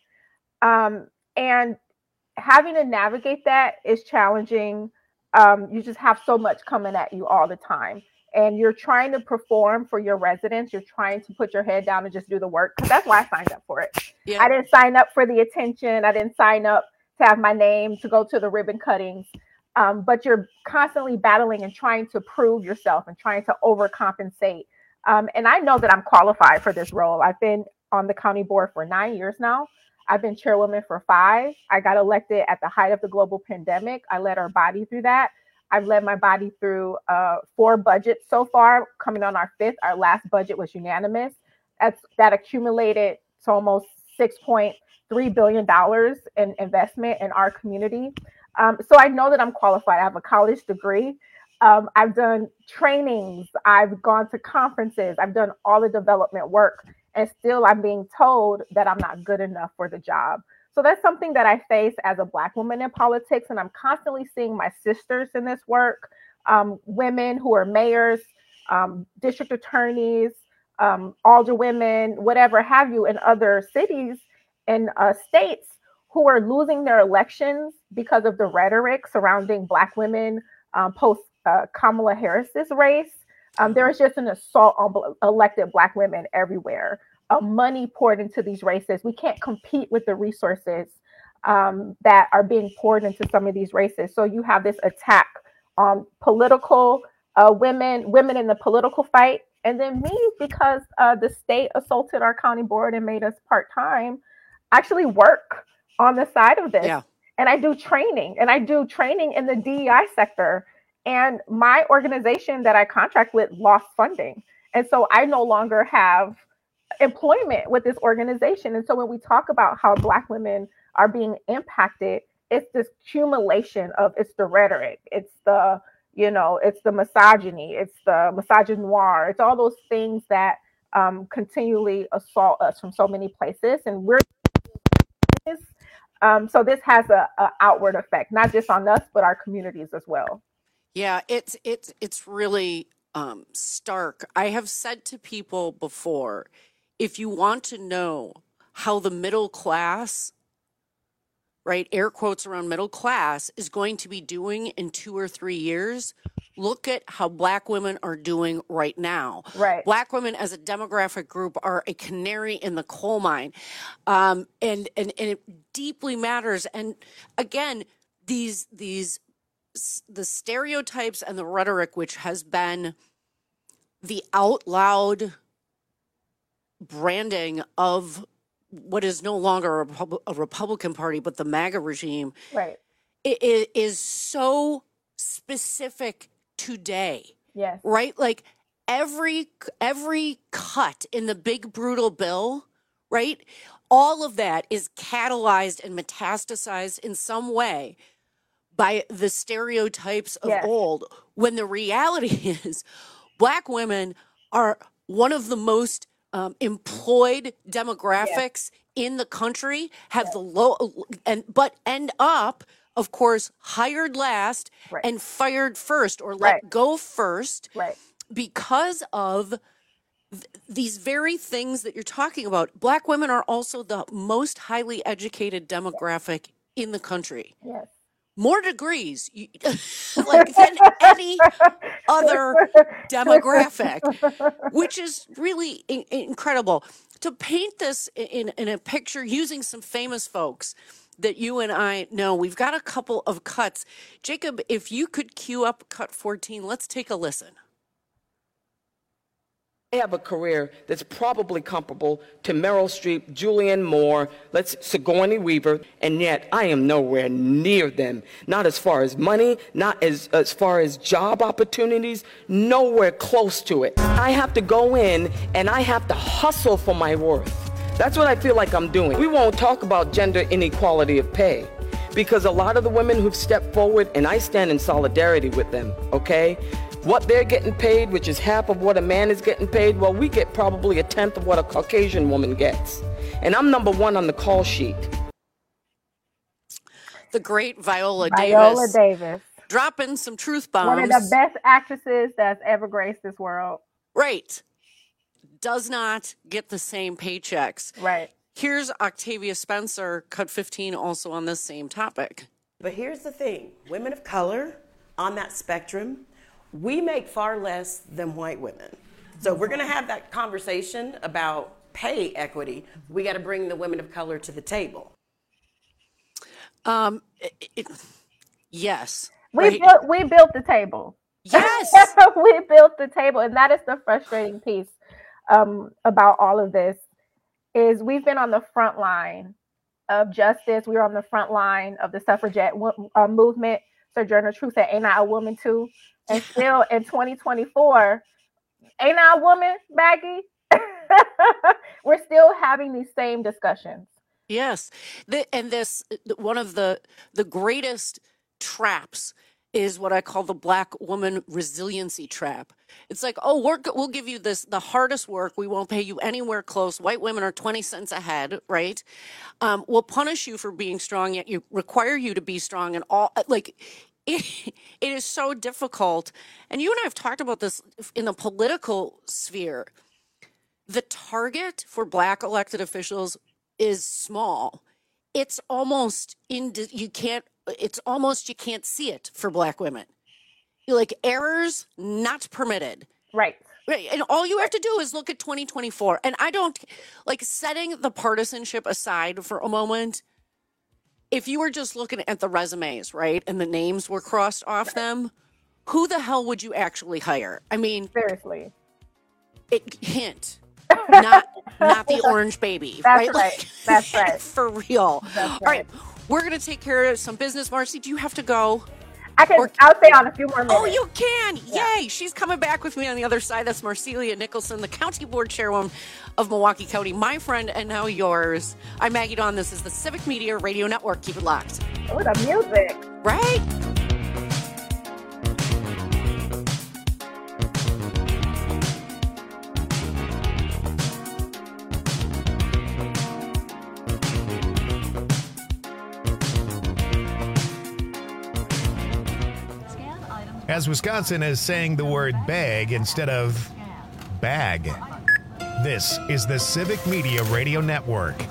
Um, and having to navigate that is challenging. Um, you just have so much coming at you all the time. And you're trying to perform for your residents. You're trying to put your head down and just do the work. Because that's why I signed up for it. Yeah. I didn't sign up for the attention. I didn't sign up to have my name, to go to the ribbon cuttings. Um, but you're constantly battling and trying to prove yourself and trying to overcompensate. Um, and I know that I'm qualified for this role. I've been on the county board for nine years now. I've been chairwoman for five. I got elected at the height of the global pandemic. I led our body through that. I've led my body through uh, four budgets so far, coming on our fifth. Our last budget was unanimous. That's, that accumulated to almost six point three billion dollars in investment in our community. Um, so I know that I'm qualified. I have a college degree. Um, I've done trainings. I've gone to conferences. I've done all the development work. And still I'm being told that I'm not good enough for the job. So that's something that I face as a Black woman in politics. And I'm constantly seeing my sisters in this work, um, women who are mayors, um, district attorneys, um, alderwomen, whatever have you, in other cities and uh, states who are losing their elections because of the rhetoric surrounding Black women um, post uh, Kamala Harris's race. Um, there is just an assault on bl- elected Black women everywhere. Uh, money poured into these races. We can't compete with the resources um, that are being poured into some of these races. So you have this attack on political uh, women, women in the political fight, and then me, because uh, the state assaulted our county board and made us part-time, actually work on the side of this. Yeah. And I do training, and I do training in the D E I sector. And my organization that I contract with lost funding. And so I no longer have employment with this organization. And so when we talk about how Black women are being impacted, it's this accumulation of, it's the rhetoric, it's the, you know, it's the misogyny, it's the misogynoir, it's all those things that um, continually assault us from so many places, and we're um, so this has a, a outward effect, not just on us, but our communities as well. Yeah, it's it's it's really um, stark. I have said to people before, if you want to know how the middle class, right, air quotes around middle class, is going to be doing in two or three years, look at how Black women are doing right now. Right. Black women as a demographic group are a canary in the coal mine. Um, and, and, and it deeply matters. And again, these, these, the stereotypes and the rhetoric, which has been the out loud branding of what is no longer a, Repub- a Republican Party, but the MAGA regime, right, it, it is so specific today. Yes. Right? Like every every cut in the big brutal bill, right? All of that is catalyzed and metastasized in some way by the stereotypes of Yes. old, when the reality is Black women are one of the most um, employed demographics yes. in the country, have yes. the low, and but end up, of course, hired last right. and fired first, or let right. go first, right. because of th- these very things that you're talking about. Black women are also the most highly educated demographic yes. in the country. Yes. More degrees like than any other demographic, which is really in- incredible. To paint this in, in a picture using some famous folks that you and I know, we've got a couple of cuts. Jacob, if you could cue up cut fourteen, let's take a listen. I have a career that's probably comparable to Meryl Streep, Julianne Moore, let's Sigourney Weaver, and yet I am nowhere near them. Not as far as money, not as, as far as job opportunities, nowhere close to it. I have to go in and I have to hustle for my worth. That's what I feel like I'm doing. We won't talk about gender inequality of pay, because a lot of the women who've stepped forward, and I stand in solidarity with them, okay? What they're getting paid, which is half of what a man is getting paid, well, we get probably a tenth of what a Caucasian woman gets. And I'm number one on the call sheet. The great Viola, Viola Davis. Davis. Dropping some truth bombs. One of the best actresses that's ever graced this world. Right. Does not get the same paychecks. Right. Here's Octavia Spencer, cut fifteen, also on this same topic. But here's the thing. Women of color on that spectrum, we make far less than white women. So if we're going to have that conversation about pay equity, we got to bring the women of color to the table. Um, it, it, yes. We right? built, we built the table. Yes. We built the table. And that is the frustrating piece um, about all of this, is we've been on the front line of justice. We were on the front line of the suffragette uh, movement. Sojourner Truth said, "Ain't I a woman too?" And still in twenty twenty-four, ain't I a woman, Maggie? We're still having these same discussions. Yes. The, and this, one of the the greatest traps is what I call the Black woman resiliency trap. It's like, oh, we're, we'll give you this, the hardest work. We won't pay you anywhere close. White women are twenty cents ahead, right? Um, we'll punish you for being strong, yet you require you to be strong, and all, like, it, it is so difficult. And you and I have talked about this in the political sphere. The target for Black elected officials is small. It's almost in, you can't, it's almost, you can't see it for Black women. You're like, errors not permitted. Right. Right. And all you have to do is look at twenty twenty-four. And I don't, like, setting the partisanship aside for a moment, if you were just looking at the resumes, right, and the names were crossed off right. them, who the hell would you actually hire? I mean, seriously. It, hint. Not not the orange baby. That's right. right. Like, That's right. For real. That's right. All right. We're going to take care of some business. Marcy, do you have to go? I can, or, I'll stay on a few more minutes. Oh, you can. Yeah. Yay. She's coming back with me on the other side. That's Marcelia Nicholson, the county board chairwoman of Milwaukee County, my friend, and now yours. I'm Maggie Dawn. This is the Civic Media Radio Network. Keep it locked. Oh, the music. Right? as Wisconsin is saying the word bag instead of bag. This is the Civic Media Radio Network.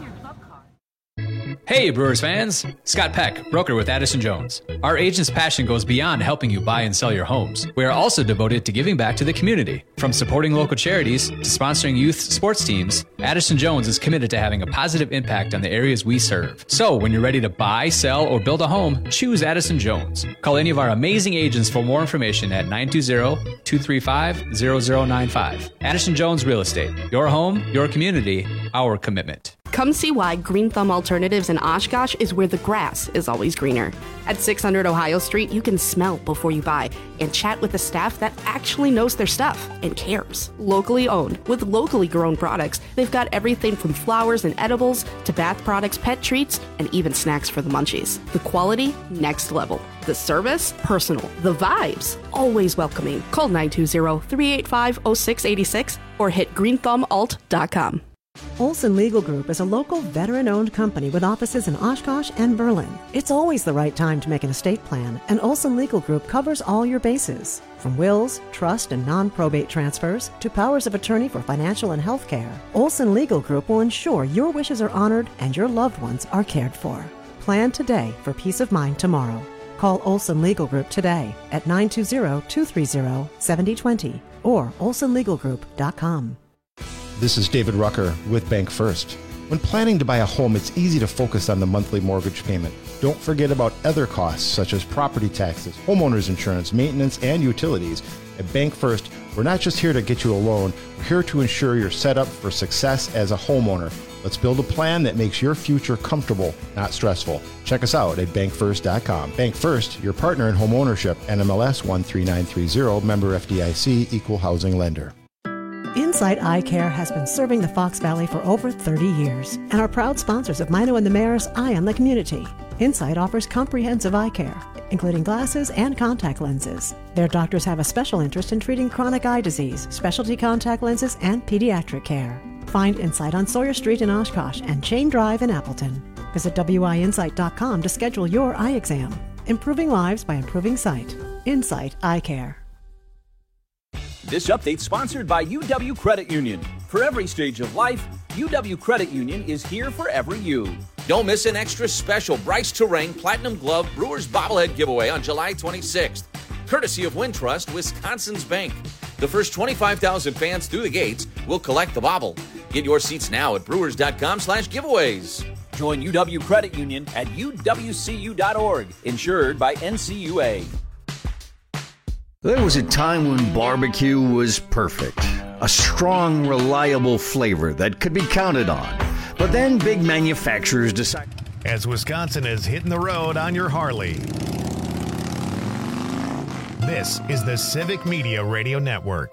Hey, Brewers fans! Scott Peck, broker with Addison Jones. Our agent's passion goes beyond helping you buy and sell your homes. We are also devoted to giving back to the community. From supporting local charities to sponsoring youth sports teams, Addison Jones is committed to having a positive impact on the areas we serve. So, when you're ready to buy, sell, or build a home, choose Addison Jones. Call any of our amazing agents for more information at nine two zero, two three five, zero zero nine five. Addison Jones Real Estate. Your home, your community, our commitment. Come see why Green Thumb Alternatives in Oshkosh is where the grass is always greener. At six hundred Ohio Street, you can smell before you buy and chat with the staff that actually knows their stuff and cares. Locally owned, with locally grown products, they've got everything from flowers and edibles to bath products, pet treats, and even snacks for the munchies. The quality, next level. The service, personal. The vibes, always welcoming. Call nine two zero, three eight five, zero six eight six or hit green thumb alt dot com. Olson Legal Group is a local veteran-owned company with offices in Oshkosh and Berlin. It's always the right time to make an estate plan, and Olson Legal Group covers all your bases. From wills, trust, and non-probate transfers to powers of attorney for financial and health care, Olson Legal Group will ensure your wishes are honored and your loved ones are cared for. Plan today for peace of mind tomorrow. Call Olson Legal Group today at nine two zero, two three zero, seven zero two zero or olson legal group dot com. This is David Rucker with Bank First. When planning to buy a home, it's easy to focus on the monthly mortgage payment. Don't forget about other costs such as property taxes, homeowners insurance, maintenance, and utilities. At Bank First, we're not just here to get you a loan, we're here to ensure you're set up for success as a homeowner. Let's build a plan that makes your future comfortable, not stressful. Check us out at bank first dot com. Bank First, your partner in home ownership. N M L S one three nine three zero, member F D I C, equal housing lender. Insight Eye Care has been serving the Fox Valley for over thirty years and are proud sponsors of Mino and the Mayor's Eye on the Community. Insight offers comprehensive eye care, including glasses and contact lenses. Their doctors have a special interest in treating chronic eye disease, specialty contact lenses, and pediatric care. Find Insight on Sawyer Street in Oshkosh and Chain Drive in Appleton. Visit W I insight dot com to schedule your eye exam. Improving lives by improving sight. Insight Eye Care. This update sponsored by U W Credit Union. For every stage of life, U W Credit Union is here for every you. Don't miss an extra special Bryce Terang Platinum Glove Brewers Bobblehead giveaway on July twenty-sixth, courtesy of Wintrust, Wisconsin's Bank. The first twenty-five thousand fans through the gates will collect the bobble. Get your seats now at brewers dot com slash giveaways. Join U W Credit Union at U W C U dot org, insured by N C U A. There was a time when barbecue was perfect. A strong, reliable flavor that could be counted on. But then big manufacturers decided... As Wisconsin is hitting the road on your Harley. This is the Civic Media Radio Network.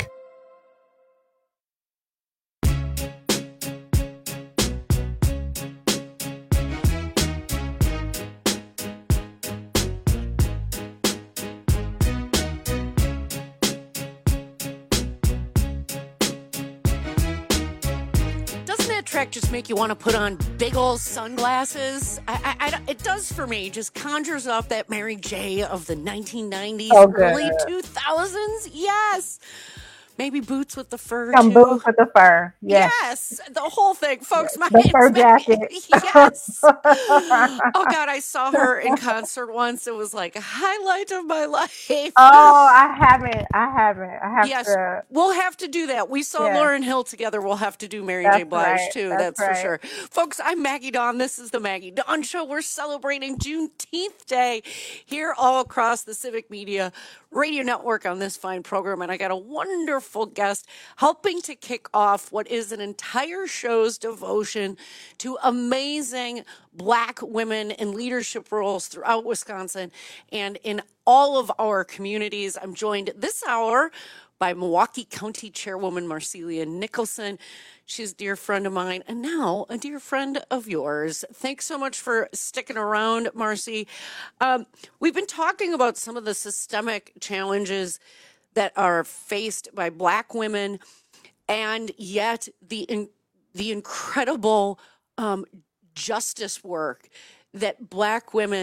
Track just make you want to put on big old sunglasses. I, I, I, it does for me. Just conjures up that Mary J of the nineteen nineties, oh, early two thousands. Yes. Maybe boots with the fur. Some too. boots with the fur. Yes. Yes. The whole thing, folks. My the fur jacket. Yes. Oh God, I saw her in concert once. It was like a highlight of my life. Oh, I haven't. I haven't. I have yes, to. We'll have to do that. We saw yes. Lauryn Hill together. We'll have to do Mary That's J. Blige right. too. That's, That's right. for sure. Folks, I'm Maggie Dawn. This is the Maggie Dawn Show. We're celebrating Juneteenth Day here all across the Civic Media Radio Network on this fine program. And I got a wonderful guest helping to kick off what is an entire show's devotion to amazing Black women in leadership roles throughout Wisconsin and in all of our communities. I'm joined this hour by Milwaukee County Chairwoman Marcelia Nicholson. She's a dear friend of mine and now a dear friend of yours. Thanks so much for sticking around, Marcy. Um, we've been talking about some of the systemic challenges that are faced by Black women, and yet the in, the incredible um, justice work that Black women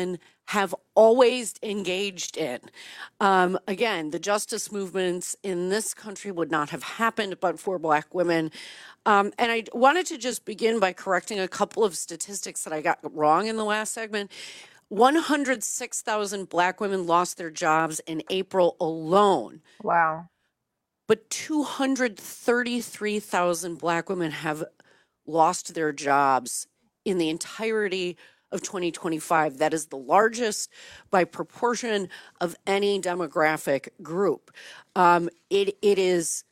have always engaged in. Um, again, the justice movements in this country would not have happened but for Black women. Um, and I wanted to just begin by correcting a couple of statistics that I got wrong in the last segment. one hundred six thousand Black women lost their jobs in April alone. Wow. But two hundred thirty-three thousand Black women have lost their jobs in the entirety of twenty twenty-five. That is the largest by proportion of any demographic group. Um, it it is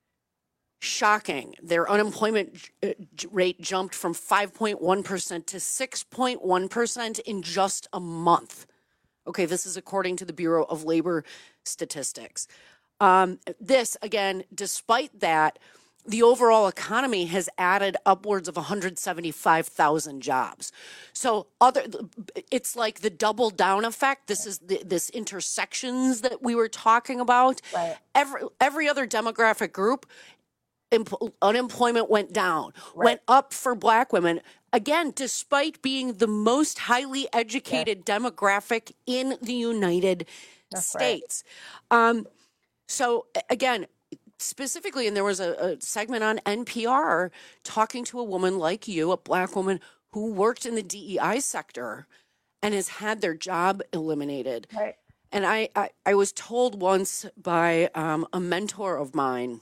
shocking. Their unemployment j- rate jumped from five point one percent to six point one percent in just a month. Okay, this is according to the Bureau of Labor Statistics. Um, this, again, despite that, the overall economy has added upwards of one hundred seventy-five thousand jobs. So other, it's like the double down effect. This is the, this intersections that we were talking about. Right. Every every other demographic group, em- unemployment went down, Right. went up for Black women. Again, despite being the most highly educated demographic in the United That's States. Um, so a- again, specifically, and there was a, a segment on N P R talking to a woman like you, a Black woman who worked in the D E I sector and has had their job eliminated. Right. And I, I, I was told once by um, a mentor of mine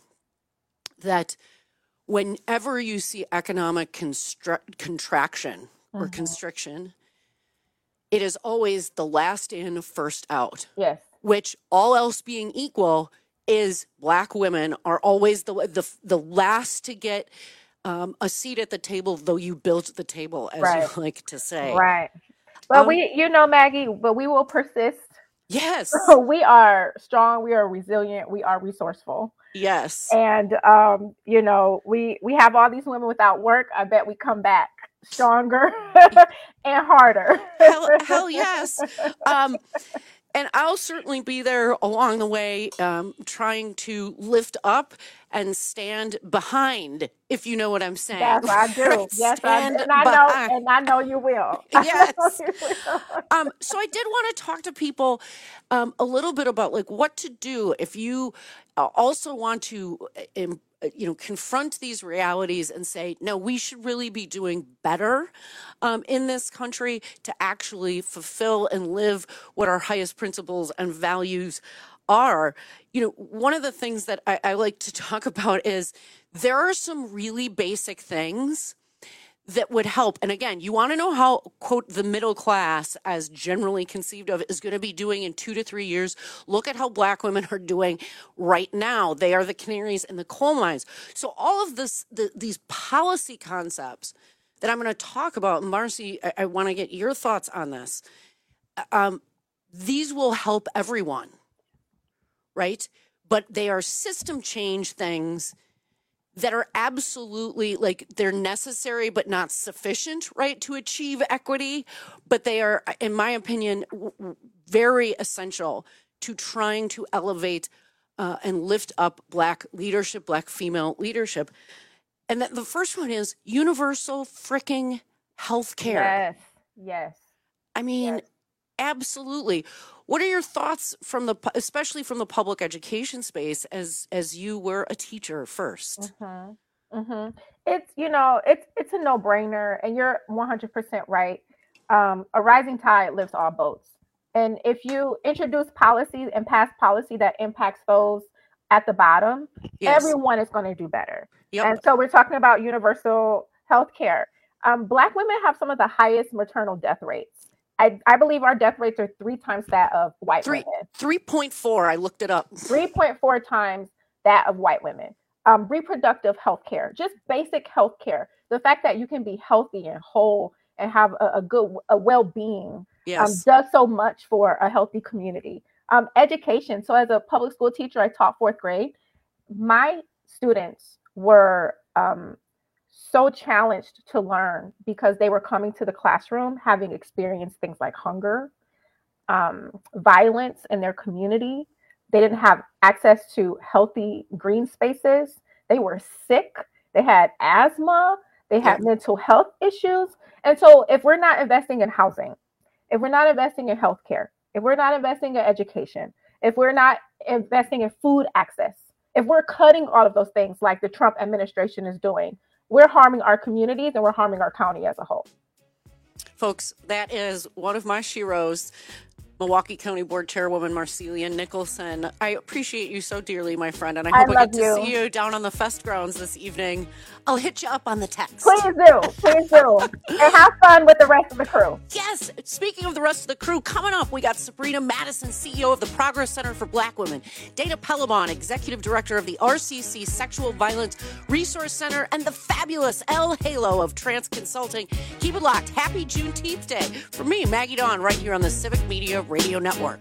that whenever you see economic constru- contraction or Mhm. constriction, it is always the last in, first out. Yes. Which, all else being equal, is Black women are always the the, the last to get um, a seat at the table, though you built the table, as Right. you like to say. Right. But Um, we, you know, Maggie, but we will persist. Yes. We are strong. We are resilient. We are resourceful. Yes. And, um, you know, we, we have all these women without work. I bet we come back stronger and harder. Hell, hell yes. Um, and I'll certainly be there along the way, um, trying to lift up and stand behind, if you know what I'm saying. Yes, I do. Yes, I Stand do. And I know, behind. and I know you will. Yes. um, so I did want to talk to people um, a little bit about like what to do if you uh, also want to, uh, um, uh, you know, confront these realities and say, no, we should really be doing better um, in this country to actually fulfill and live what our highest principles and values are. You know, one of the things that I, I like to talk about is there are some really basic things that would help. And again, you want to know how, quote, the middle class, as generally conceived of, is going to be doing in two to three years. Look at how Black women are doing right now. They are the canaries in the coal mines. So all of this, the, these policy concepts that I'm going to talk about, Marcy, I, I want to get your thoughts on this. Um, these will help everyone, right? But they are system change things that are absolutely, like, they're necessary but not sufficient, right, to achieve equity. But they are, in my opinion, w- w- very essential to trying to elevate uh, and lift up Black leadership, Black female leadership. And that the first one is universal freaking health care. Yes. Yes. I mean, absolutely. What are your thoughts from the, pu- especially from the public education space, as as you were a teacher first? Mm-hmm. Mm-hmm. It's, you know, it's it's a no-brainer, and you're one hundred percent right. Um, a rising tide lifts all boats. And if you introduce policies and pass policy that impacts those at the bottom, Yes. everyone is going to do better. Yep. And so we're talking about universal health care. Um, Black women have some of the highest maternal death rates. I, I believe our death rates are three times that of white Three women. three point four. I looked it up. three point four times that of white women. Um, reproductive health care, just basic health care. The fact that you can be healthy and whole and have a, a good, a well-being um, Yes. does so much for a healthy community. Um, education. So as a public school teacher, I taught fourth grade. My students were um, so challenged to learn because they were coming to the classroom having experienced things like hunger, um, violence in their community. They didn't have access to healthy green spaces. They were sick. They had asthma. They had Yeah. mental health issues. And so if we're not investing in housing, if we're not investing in healthcare, if we're not investing in education, if we're not investing in food access, if we're cutting all of those things like the Trump administration is doing, we're harming our communities and we're harming our county as a whole. Folks, that is one of my sheroes, Milwaukee County Board Chairwoman Marcelia Nicholson. I appreciate you so dearly, my friend, and I hope I, I get to you. see you down on the Fest grounds this evening. I'll hit you up on the text. Please do. Please do. And have fun with the rest of the crew. Yes. Speaking of the rest of the crew, coming up, we got Sabrina Madison, C E O of the Progress Center for Black Women, Dana Pellamon, Executive Director of the R C C Sexual Violence Resource Center, and the fabulous El Halo of Trans Consulting. Keep it locked. Happy Juneteenth Day. For me, Maggie Dawn, right here on the Civic Media Radio Network.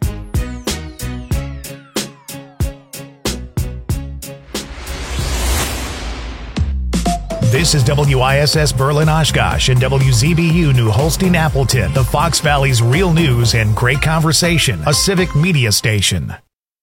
This is W I S S Berlin Oshkosh and W Z B U New Holstein Appleton, the Fox Valley's real news and great conversation, a civic media station.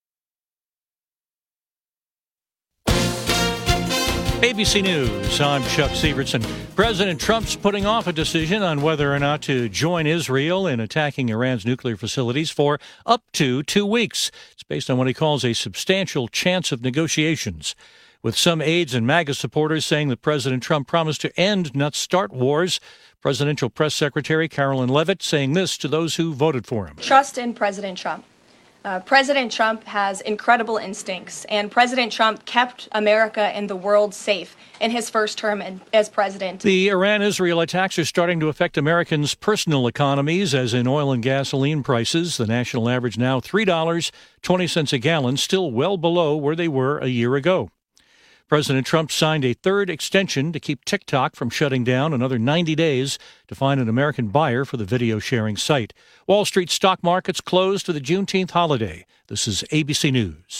A B C News, I'm Chuck Severson. President Trump's putting off a decision on whether or not to join Israel in attacking Iran's nuclear facilities for up to two weeks. It's based on what he calls a substantial chance of negotiations, with some aides and MAGA supporters saying that President Trump promised to end, not start wars. Presidential Press Secretary Carolyn Leavitt saying this to those who voted for him. Trust in President Trump. Uh, President Trump has incredible instincts, and President Trump kept America and the world safe in his first term as president. The Iran-Israel attacks are starting to affect Americans' personal economies, as in oil and gasoline prices. The national average now three dollars and twenty cents a gallon, still well below where they were a year ago. President Trump signed a third extension to keep TikTok from shutting down another ninety days to find an American buyer for the video sharing site. Wall Street stock markets closed for the Juneteenth holiday. This is A B C News.